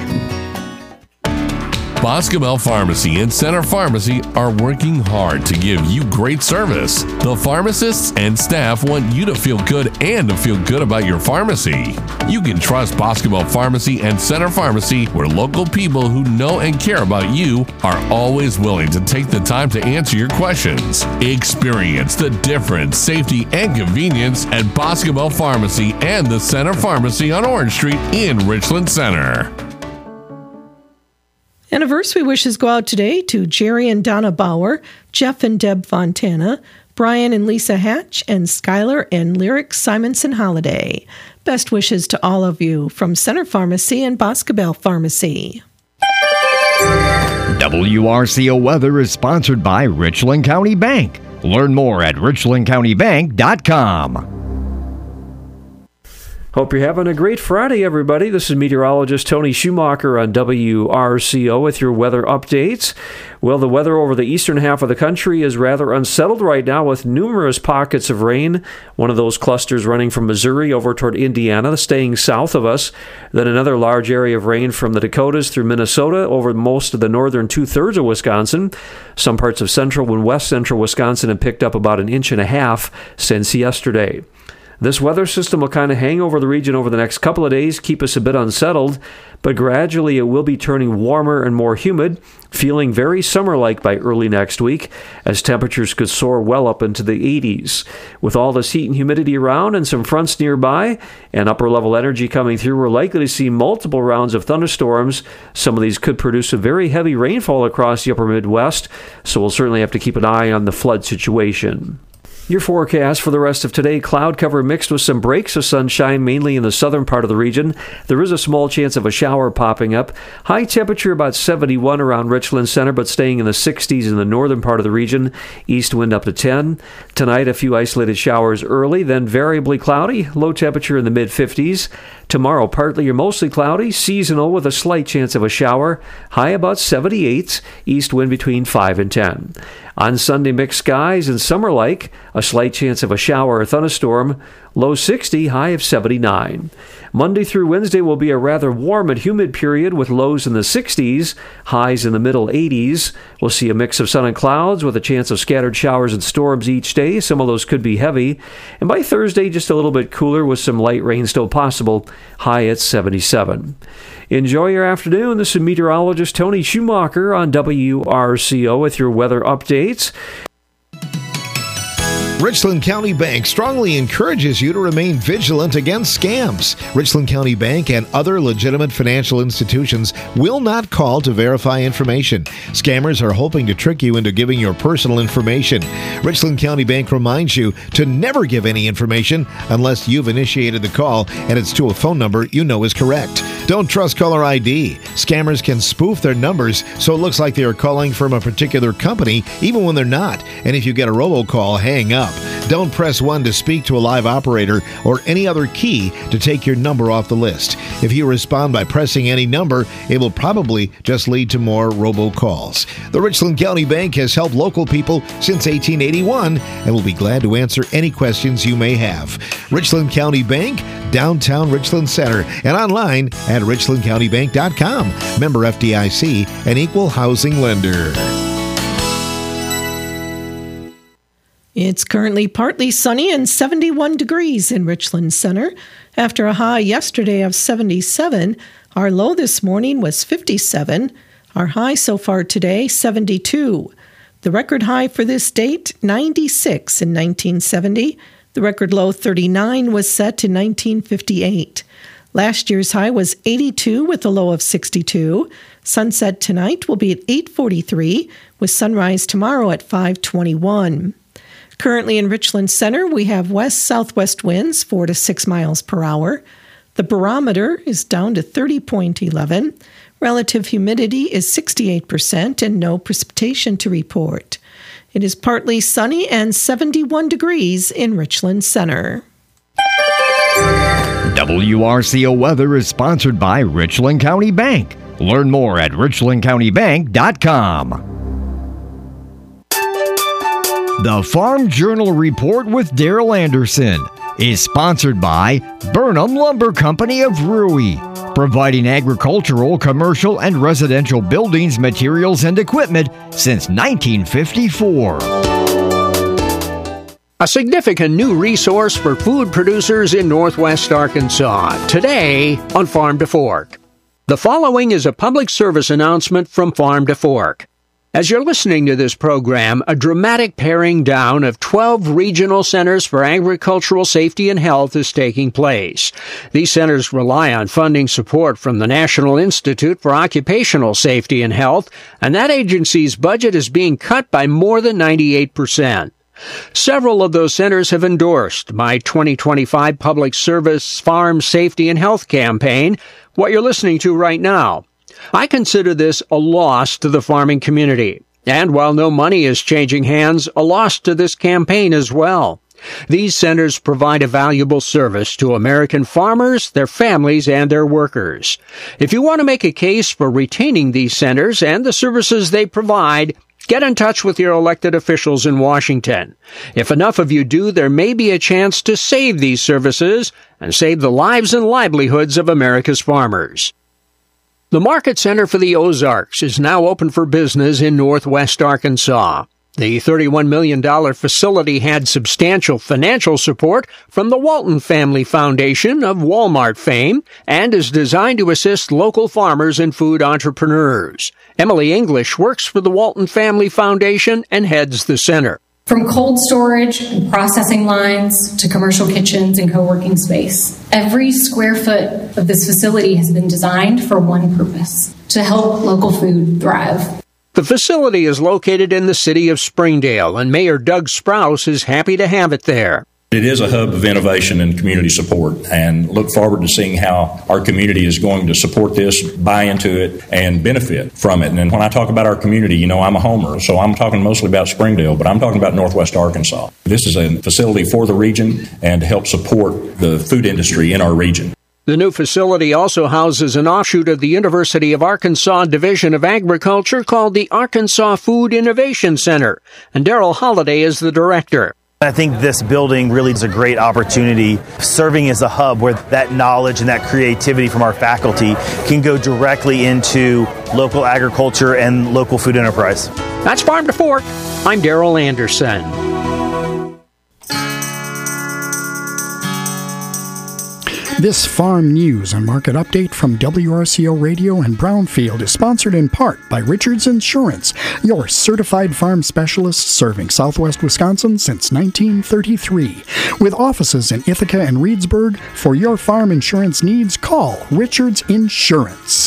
Boscobel Pharmacy and Center Pharmacy are working hard to give you great service. The pharmacists and staff want you to feel good and to feel good about your pharmacy. You can trust Boscobel Pharmacy and Center Pharmacy, where local people who know and care about you are always willing to take the time to answer your questions. Experience the difference, safety, and convenience at Boscobel Pharmacy and the Center Pharmacy on Orange Street in Richland Center. Anniversary wishes go out today to Jerry and Donna Bauer, Jeff and Deb Fontana, Brian and Lisa Hatch, and Skylar and Lyric Simonson Holiday. Best wishes to all of you from Center Pharmacy and Boscobel Pharmacy. WRCO Weather is sponsored by Richland County Bank. Learn more at richlandcountybank.com. Hope you're having a great Friday, everybody. This is meteorologist Tony Schumacher on WRCO with your weather updates. Well, the weather over the eastern half of the country is rather unsettled right now with numerous pockets of rain. One of those clusters running from Missouri over toward Indiana, staying south of us. Then another large area of rain from the Dakotas through Minnesota over most of the northern two-thirds of Wisconsin. Some parts of central and west central Wisconsin have picked up about 1.5 inches since yesterday. This weather system will kind of hang over the region over the next couple of days, keep us a bit unsettled, but gradually it will be turning warmer and more humid, feeling very summer-like by early next week, as temperatures could soar well up into the 80s. With all this heat and humidity around and some fronts nearby and upper-level energy coming through, we're likely to see multiple rounds of thunderstorms. Some of these could produce a very heavy rainfall across the upper Midwest, so we'll certainly have to keep an eye on the flood situation. Your forecast for the rest of today, cloud cover mixed with some breaks of sunshine, mainly in the southern part of the region. There is a small chance of a shower popping up. High temperature about 71 around Richland Center, but staying in the 60s in the northern part of the region. East wind up to 10. Tonight, a few isolated showers early, then variably cloudy. Low temperature in the mid-50s. Tomorrow, partly or mostly cloudy, seasonal with a slight chance of a shower. High about 78. East wind between 5 and 10. On Sunday, mixed skies and summer-like, a slight chance of a shower or thunderstorm, low 60, high of 79. Monday through Wednesday will be a rather warm and humid period with lows in the 60s, highs in the middle 80s. We'll see a mix of sun and clouds with a chance of scattered showers and storms each day. Some of those could be heavy. And by Thursday, just a little bit cooler with some light rain still possible, high at 77. Enjoy your afternoon. This is meteorologist Tony Schumacher on WRCO with your weather updates. Richland County Bank strongly encourages you to remain vigilant against scams. Richland County Bank and other legitimate financial institutions will not call to verify information. Scammers are hoping to trick you into giving your personal information. Richland County Bank reminds you to never give any information unless you've initiated the call and it's to a phone number you know is correct. Don't trust caller ID. Scammers can spoof their numbers so it looks like they are calling from a particular company even when they're not. And if you get a robocall, hang up. Don't press 1 to speak to a live operator or any other key to take your number off the list. If you respond by pressing any number, it will probably just lead to more robocalls. The Richland County Bank has helped local people since 1881 and will be glad to answer any questions you may have. Richland County Bank, downtown Richland Center, and online at richlandcountybank.com. Member FDIC, an equal housing lender. It's currently partly sunny and 71 degrees in Richland Center. After a high yesterday of 77, our low this morning was 57. Our high so far today, 72. The record high for this date, 96 in 1970. The record low, 39, was set in 1958. Last year's high was 82 with a low of 62. Sunset tonight will be at 8:43 with sunrise tomorrow at 5:21. Currently in Richland Center, we have west-southwest winds 4 to 6 miles per hour. The barometer is down to 30.11. Relative humidity is 68% and no precipitation to report. It is partly sunny and 71 degrees in Richland Center. WRCO Weather is sponsored by Richland County Bank. Learn more at richlandcountybank.com. The Farm Journal Report with Daryl Anderson is sponsored by Burnham Lumber Company of Rui, providing agricultural, commercial, and residential buildings, materials, and equipment since 1954. A significant new resource for food producers in Northwest Arkansas, today on Farm to Fork. The following is a public service announcement from Farm to Fork. As you're listening to this program, a dramatic paring down of 12 regional centers for agricultural safety and health is taking place. These centers rely on funding support from the National Institute for Occupational Safety and Health, and that agency's budget is being cut by more than 98%. Several of those centers have endorsed my 2025 Public Service Farm Safety and Health campaign, what you're listening to right now. I consider this a loss to the farming community. And while no money is changing hands, a loss to this campaign as well. These centers provide a valuable service to American farmers, their families, and their workers. If you want to make a case for retaining these centers and the services they provide, get in touch with your elected officials in Washington. If enough of you do, there may be a chance to save these services and save the lives and livelihoods of America's farmers. The Market Center for the Ozarks is now open for business in Northwest Arkansas. The $31 million facility had substantial financial support from the Walton Family Foundation of Walmart fame and is designed to assist local farmers and food entrepreneurs. Emily English works for the Walton Family Foundation and heads the center. From cold storage and processing lines to commercial kitchens and co-working space, every square foot of this facility has been designed for one purpose: to help local food thrive. The facility is located in the city of Springdale, and Mayor Doug Sprouse is happy to have it there. It is a hub of innovation and community support, and look forward to seeing how our community is going to support this, buy into it, and benefit from it. And when I talk about our community, I'm a homer, so I'm talking mostly about Springdale, but I'm talking about Northwest Arkansas. This is a facility for the region and to help support the food industry in our region. The new facility also houses an offshoot of the University of Arkansas Division of Agriculture called the Arkansas Food Innovation Center, and Daryl Holliday is the director. I think this building really is a great opportunity, serving as a hub where that knowledge and that creativity from our faculty can go directly into local agriculture and local food enterprise. That's Farm to Fork. I'm Daryl Anderson. This farm news and market update from WRCO Radio and Brownfield is sponsored in part by Richards Insurance, your certified farm specialist serving Southwest Wisconsin since 1933. With offices in Ithaca and Reedsburg, for your farm insurance needs, call Richards Insurance.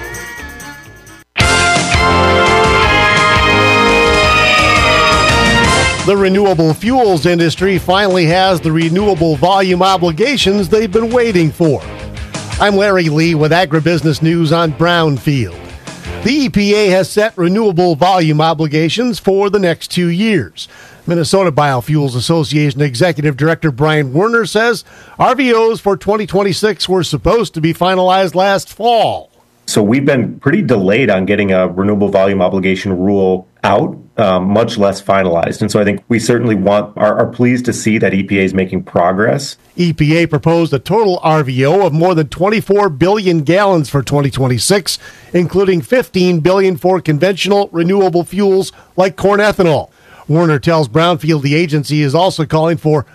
The renewable fuels industry finally has the renewable volume obligations they've been waiting for. I'm Larry Lee with Agribusiness News on Brownfield. The EPA has set renewable volume obligations for the next 2 years. Minnesota Biofuels Association Executive Director Brian Werner says RVOs for 2026 were supposed to be finalized last fall. So we've been pretty delayed on getting a renewable volume obligation rule out, much less finalized. And so I think we certainly are pleased to see that EPA is making progress. EPA proposed a total RVO of more than 24 billion gallons for 2026, including 15 billion for conventional renewable fuels like corn ethanol. Werner tells Brownfield the agency is also calling for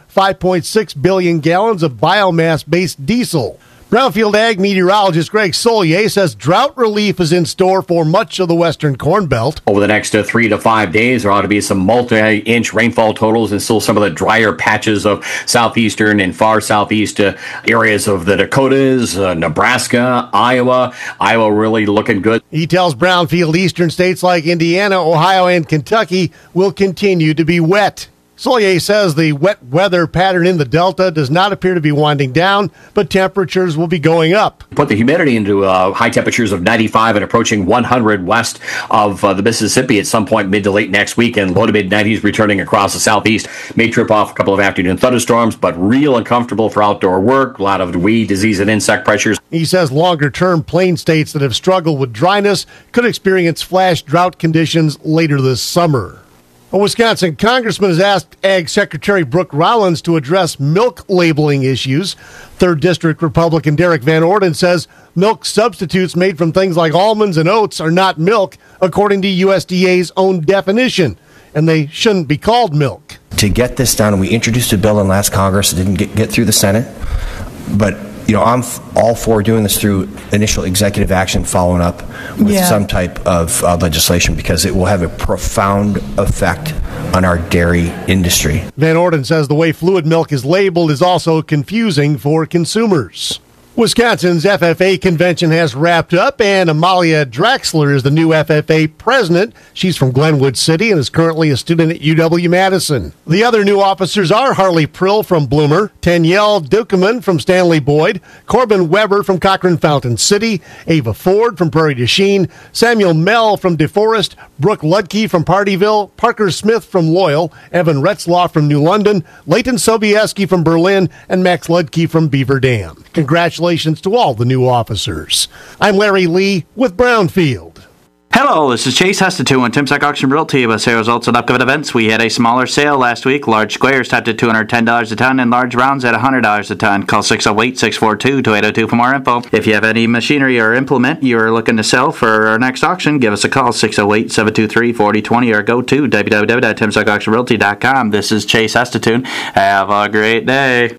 5.6 billion gallons of biomass-based diesel. Brownfield Ag meteorologist Greg Solier says drought relief is in store for much of the western Corn Belt. Over the next 3 to 5 days, there ought to be some multi-inch rainfall totals and still some of the drier patches of southeastern and far southeast areas of the Dakotas, Nebraska, Iowa. Iowa really looking good. He tells Brownfield eastern states like Indiana, Ohio, and Kentucky will continue to be wet. Solier says the wet weather pattern in the Delta does not appear to be winding down, but temperatures will be going up. Put the humidity into high temperatures of 95 and approaching 100 west of the Mississippi at some point mid to late next week, and low to mid 90s returning across the southeast. May trip off a couple of afternoon thunderstorms, but real uncomfortable for outdoor work. A lot of weed, disease, and insect pressures. He says longer-term plain states that have struggled with dryness could experience flash drought conditions later this summer. A Wisconsin congressman has asked Ag Secretary Brooke Rollins to address milk labeling issues. 3rd District Republican Derek Van Orden says milk substitutes made from things like almonds and oats are not milk, according to USDA's own definition, and they shouldn't be called milk. To get this done, we introduced a bill in last Congress that didn't get through the Senate, but I'm all for doing this through initial executive action, following up with some type of legislation, because it will have a profound effect on our dairy industry. Van Orden says the way fluid milk is labeled is also confusing for consumers. Wisconsin's FFA convention has wrapped up, and Amalia Draxler is the new FFA president. She's from Glenwood City and is currently a student at UW-Madison. The other new officers are Harley Prill from Bloomer, Danielle Dukeman from Stanley Boyd, Corbin Weber from Cochrane Fountain City, Ava Ford from Prairie du Chien, Samuel Mell from DeForest, Brooke Ludke from Partyville, Parker Smith from Loyal, Evan Retzlaw from New London, Leighton Sobieski from Berlin, and Max Ludke from Beaver Dam. Congratulations to all the new officers. I'm Larry Lee with Brownfield. Hello, this is Chase Hestetu and Timsack Auction Realty with sales results and upcoming events. We had a smaller sale last week. Large squares topped at $210 a ton and large rounds at $100 a ton. Call 608-642-2802 for more info. If you have any machinery or implement you're looking to sell for our next auction, give us a call 608-723-4020 or go to www.timsackauctionrealty.com. This is Chase Hestetu. Have a great day.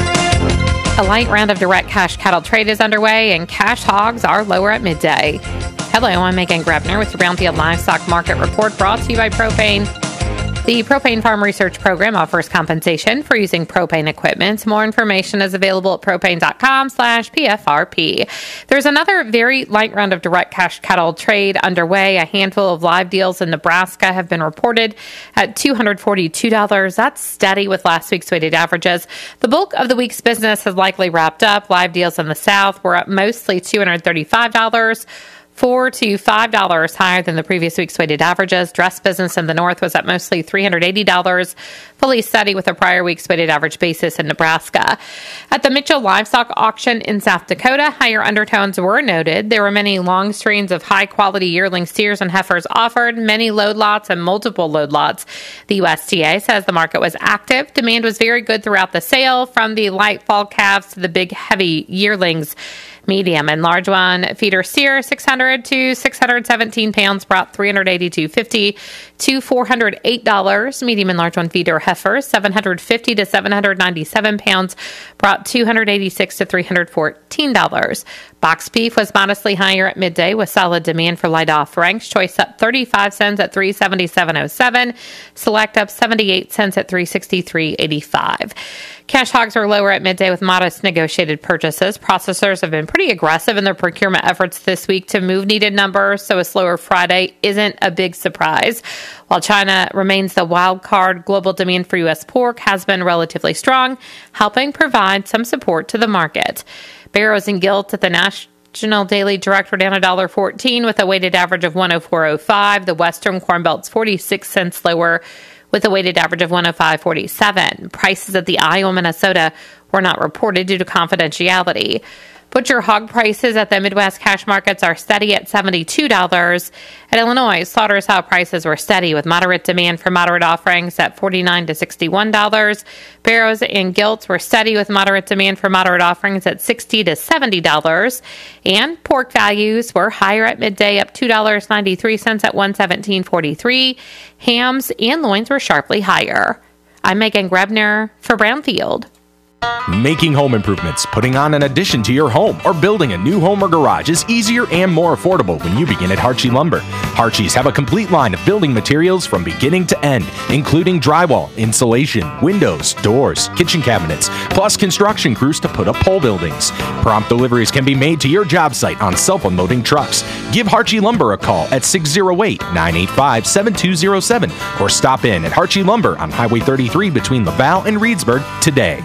A light round of direct cash cattle trade is underway and cash hogs are lower at midday. Hello, I'm Megan Grebner with your Brownfield Livestock Market Report brought to you by Propane. The Propane Farm Research Program offers compensation for using propane equipment. More information is available at propane.com/PFRP. There's another very light round of direct cash cattle trade underway. A handful of live deals in Nebraska have been reported at $242. That's steady with last week's weighted averages. The bulk of the week's business has likely wrapped up. Live deals in the South were up mostly $235. $4 to $5 higher than the previous week's weighted averages. Dress business in the North was at mostly $380, fully steady with the prior week's weighted average basis in Nebraska. At the Mitchell Livestock Auction in South Dakota, higher undertones were noted. There were many long strains of high-quality yearling steers and heifers offered, many load lots and multiple load lots. The USDA says the market was active. Demand was very good throughout the sale, from the light fall calves to the big, heavy yearlings. Medium and large one feeder steer 600 to 617 pounds brought $382.50 to $408. Medium and large one feeder heifers 750 to 797 pounds brought $286 to $314. Box beef was modestly higher at midday with solid demand for light off-ranks. Choice up 35 cents at $377.07. Select up 78 cents at $363.85. Cash hogs are lower at midday with modest negotiated purchases. Processors have been pretty aggressive in their procurement efforts this week to move needed numbers, so a slower Friday isn't a big surprise. While China remains the wild card, global demand for U.S. pork has been relatively strong, helping provide some support to the market. Barrows and Gilt at the National Daily Direct were down $1.14 with a weighted average of 104.05. The Western Corn Belt's 46 cents lower with a weighted average of 105.47. Prices at the Iowa, Minnesota were not reported due to confidentiality. Butcher hog prices at the Midwest cash markets are steady at $72. At Illinois, slaughter-sow prices were steady with moderate demand for moderate offerings at $49 to $61. Barrows and Gilts were steady with moderate demand for moderate offerings at $60 to $70. And pork values were higher at midday, up $2.93 at $117.43. Hams and loins were sharply higher. I'm Megan Grebner for Brownfield. Making home improvements, putting on an addition to your home, or building a new home or garage is easier and more affordable when you begin at Harchie Lumber. Harchies have a complete line of building materials from beginning to end, including drywall, insulation, windows, doors, kitchen cabinets, plus construction crews to put up pole buildings. Prompt deliveries can be made to your job site on self-unloading trucks. Give Harchie Lumber a call at 608-985-7207 or stop in at Harchie Lumber on Highway 33 between Laval and Reedsburg today.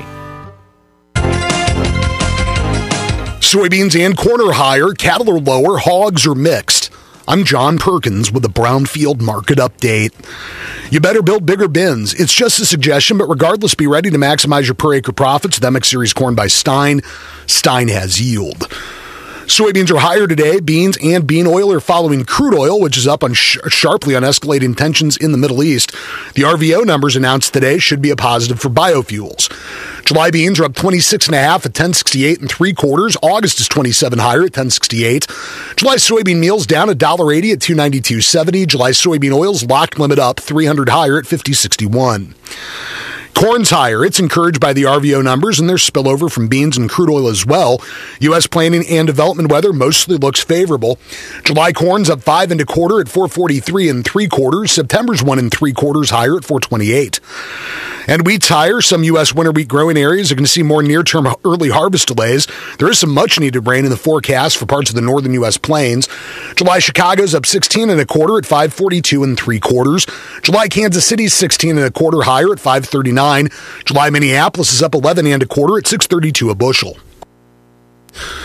Soybeans and corn are higher, cattle are lower, hogs are mixed. I'm John Perkins with the Brownfield Market Update. You better build bigger bins. It's just a suggestion, but regardless, be ready to maximize your per acre profits with MX Series corn by Stein. Stein has yield. Soybeans are higher today. Beans and bean oil are following crude oil, which is up on sharply on escalating tensions in the Middle East. The RVO numbers announced today should be a positive for biofuels. July beans are up 26.5 at 10.68 3/4. August is 27 higher at 10.68. July soybean meals down $1.80 at 292.70. July soybean oils locked limit up 300 higher at 50.61. Corn's higher. It's encouraged by the RVO numbers and their spillover from beans and crude oil as well. U.S. planning and development weather mostly looks favorable. July corn's up 5 1/4 at 4.43 3/4. September's 1 3/4 higher at 4.28. And wheat's higher. Some U.S. winter wheat growing areas are going to see more near-term early harvest delays. There is some much-needed rain in the forecast for parts of the northern U.S. plains. July Chicago's up 16 1/4 at 5.42 3/4. July Kansas City's 16 1/4 higher at 5.39. July Minneapolis is up 11 1/4 at 6.32 a bushel.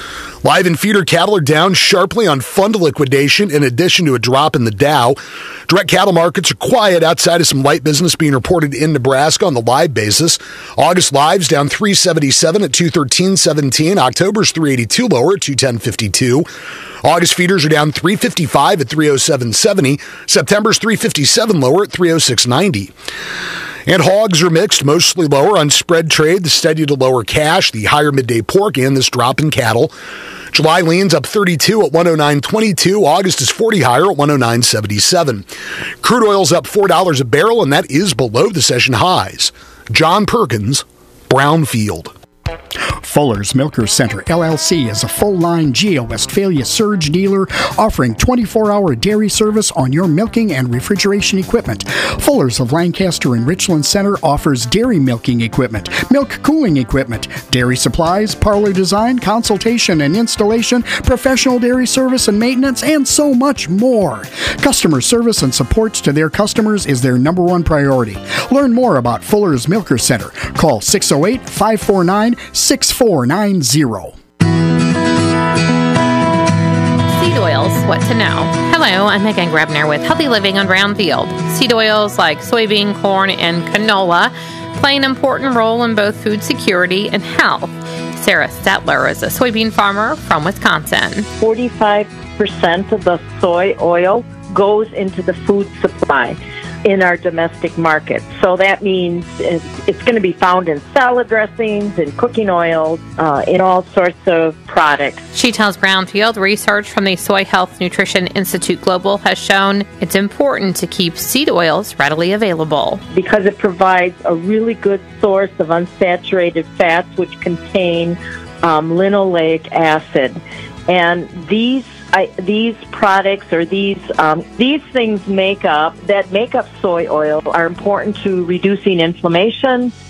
Live and feeder cattle are down sharply on fund liquidation in addition to a drop in the Dow. Direct cattle markets are quiet outside of some light business being reported in Nebraska on the live basis. August lives down 377 at 213.17. October's 382 lower at 210.52. August feeders are down 355 at 307.70. September's 357 lower at 306.90. And hogs are mixed, mostly lower on spread trade, the steady to lower cash, the higher midday pork, and this drop in cattle. July leans up 32 at 109.22. August is 40 higher at 109.77. Crude oil's up $4 a barrel, and that is below the session highs. John Perkins, Brownfield. Fuller's Milker Center, LLC is a full-line GEO Westphalia surge dealer offering 24-hour dairy service on your milking and refrigeration equipment. Fuller's of Lancaster and Richland Center offers dairy milking equipment, milk cooling equipment, dairy supplies, parlor design, consultation and installation, professional dairy service and maintenance, and so much more. Customer service and support to their customers is their number one priority. Learn more about Fuller's Milker Center. Call 608-549-6490. Seed oils, what to know. Hello, I'm Megan Grebner with Healthy Living on Brownfield. Seed oils like soybean, corn, and canola play an important role in both food security and health. Sarah Stetler is a soybean farmer from Wisconsin. 45% of the soy oil goes into the food supply in our domestic market. So that means it's going to be found in salad dressings, in cooking oils, in all sorts of products. She tells Brownfield research from the Soy Health Nutrition Institute Global has shown it's important to keep seed oils readily available. Because it provides a really good source of unsaturated fats which contain linoleic acid. And these products or these things that make up soy oil are important to reducing inflammation,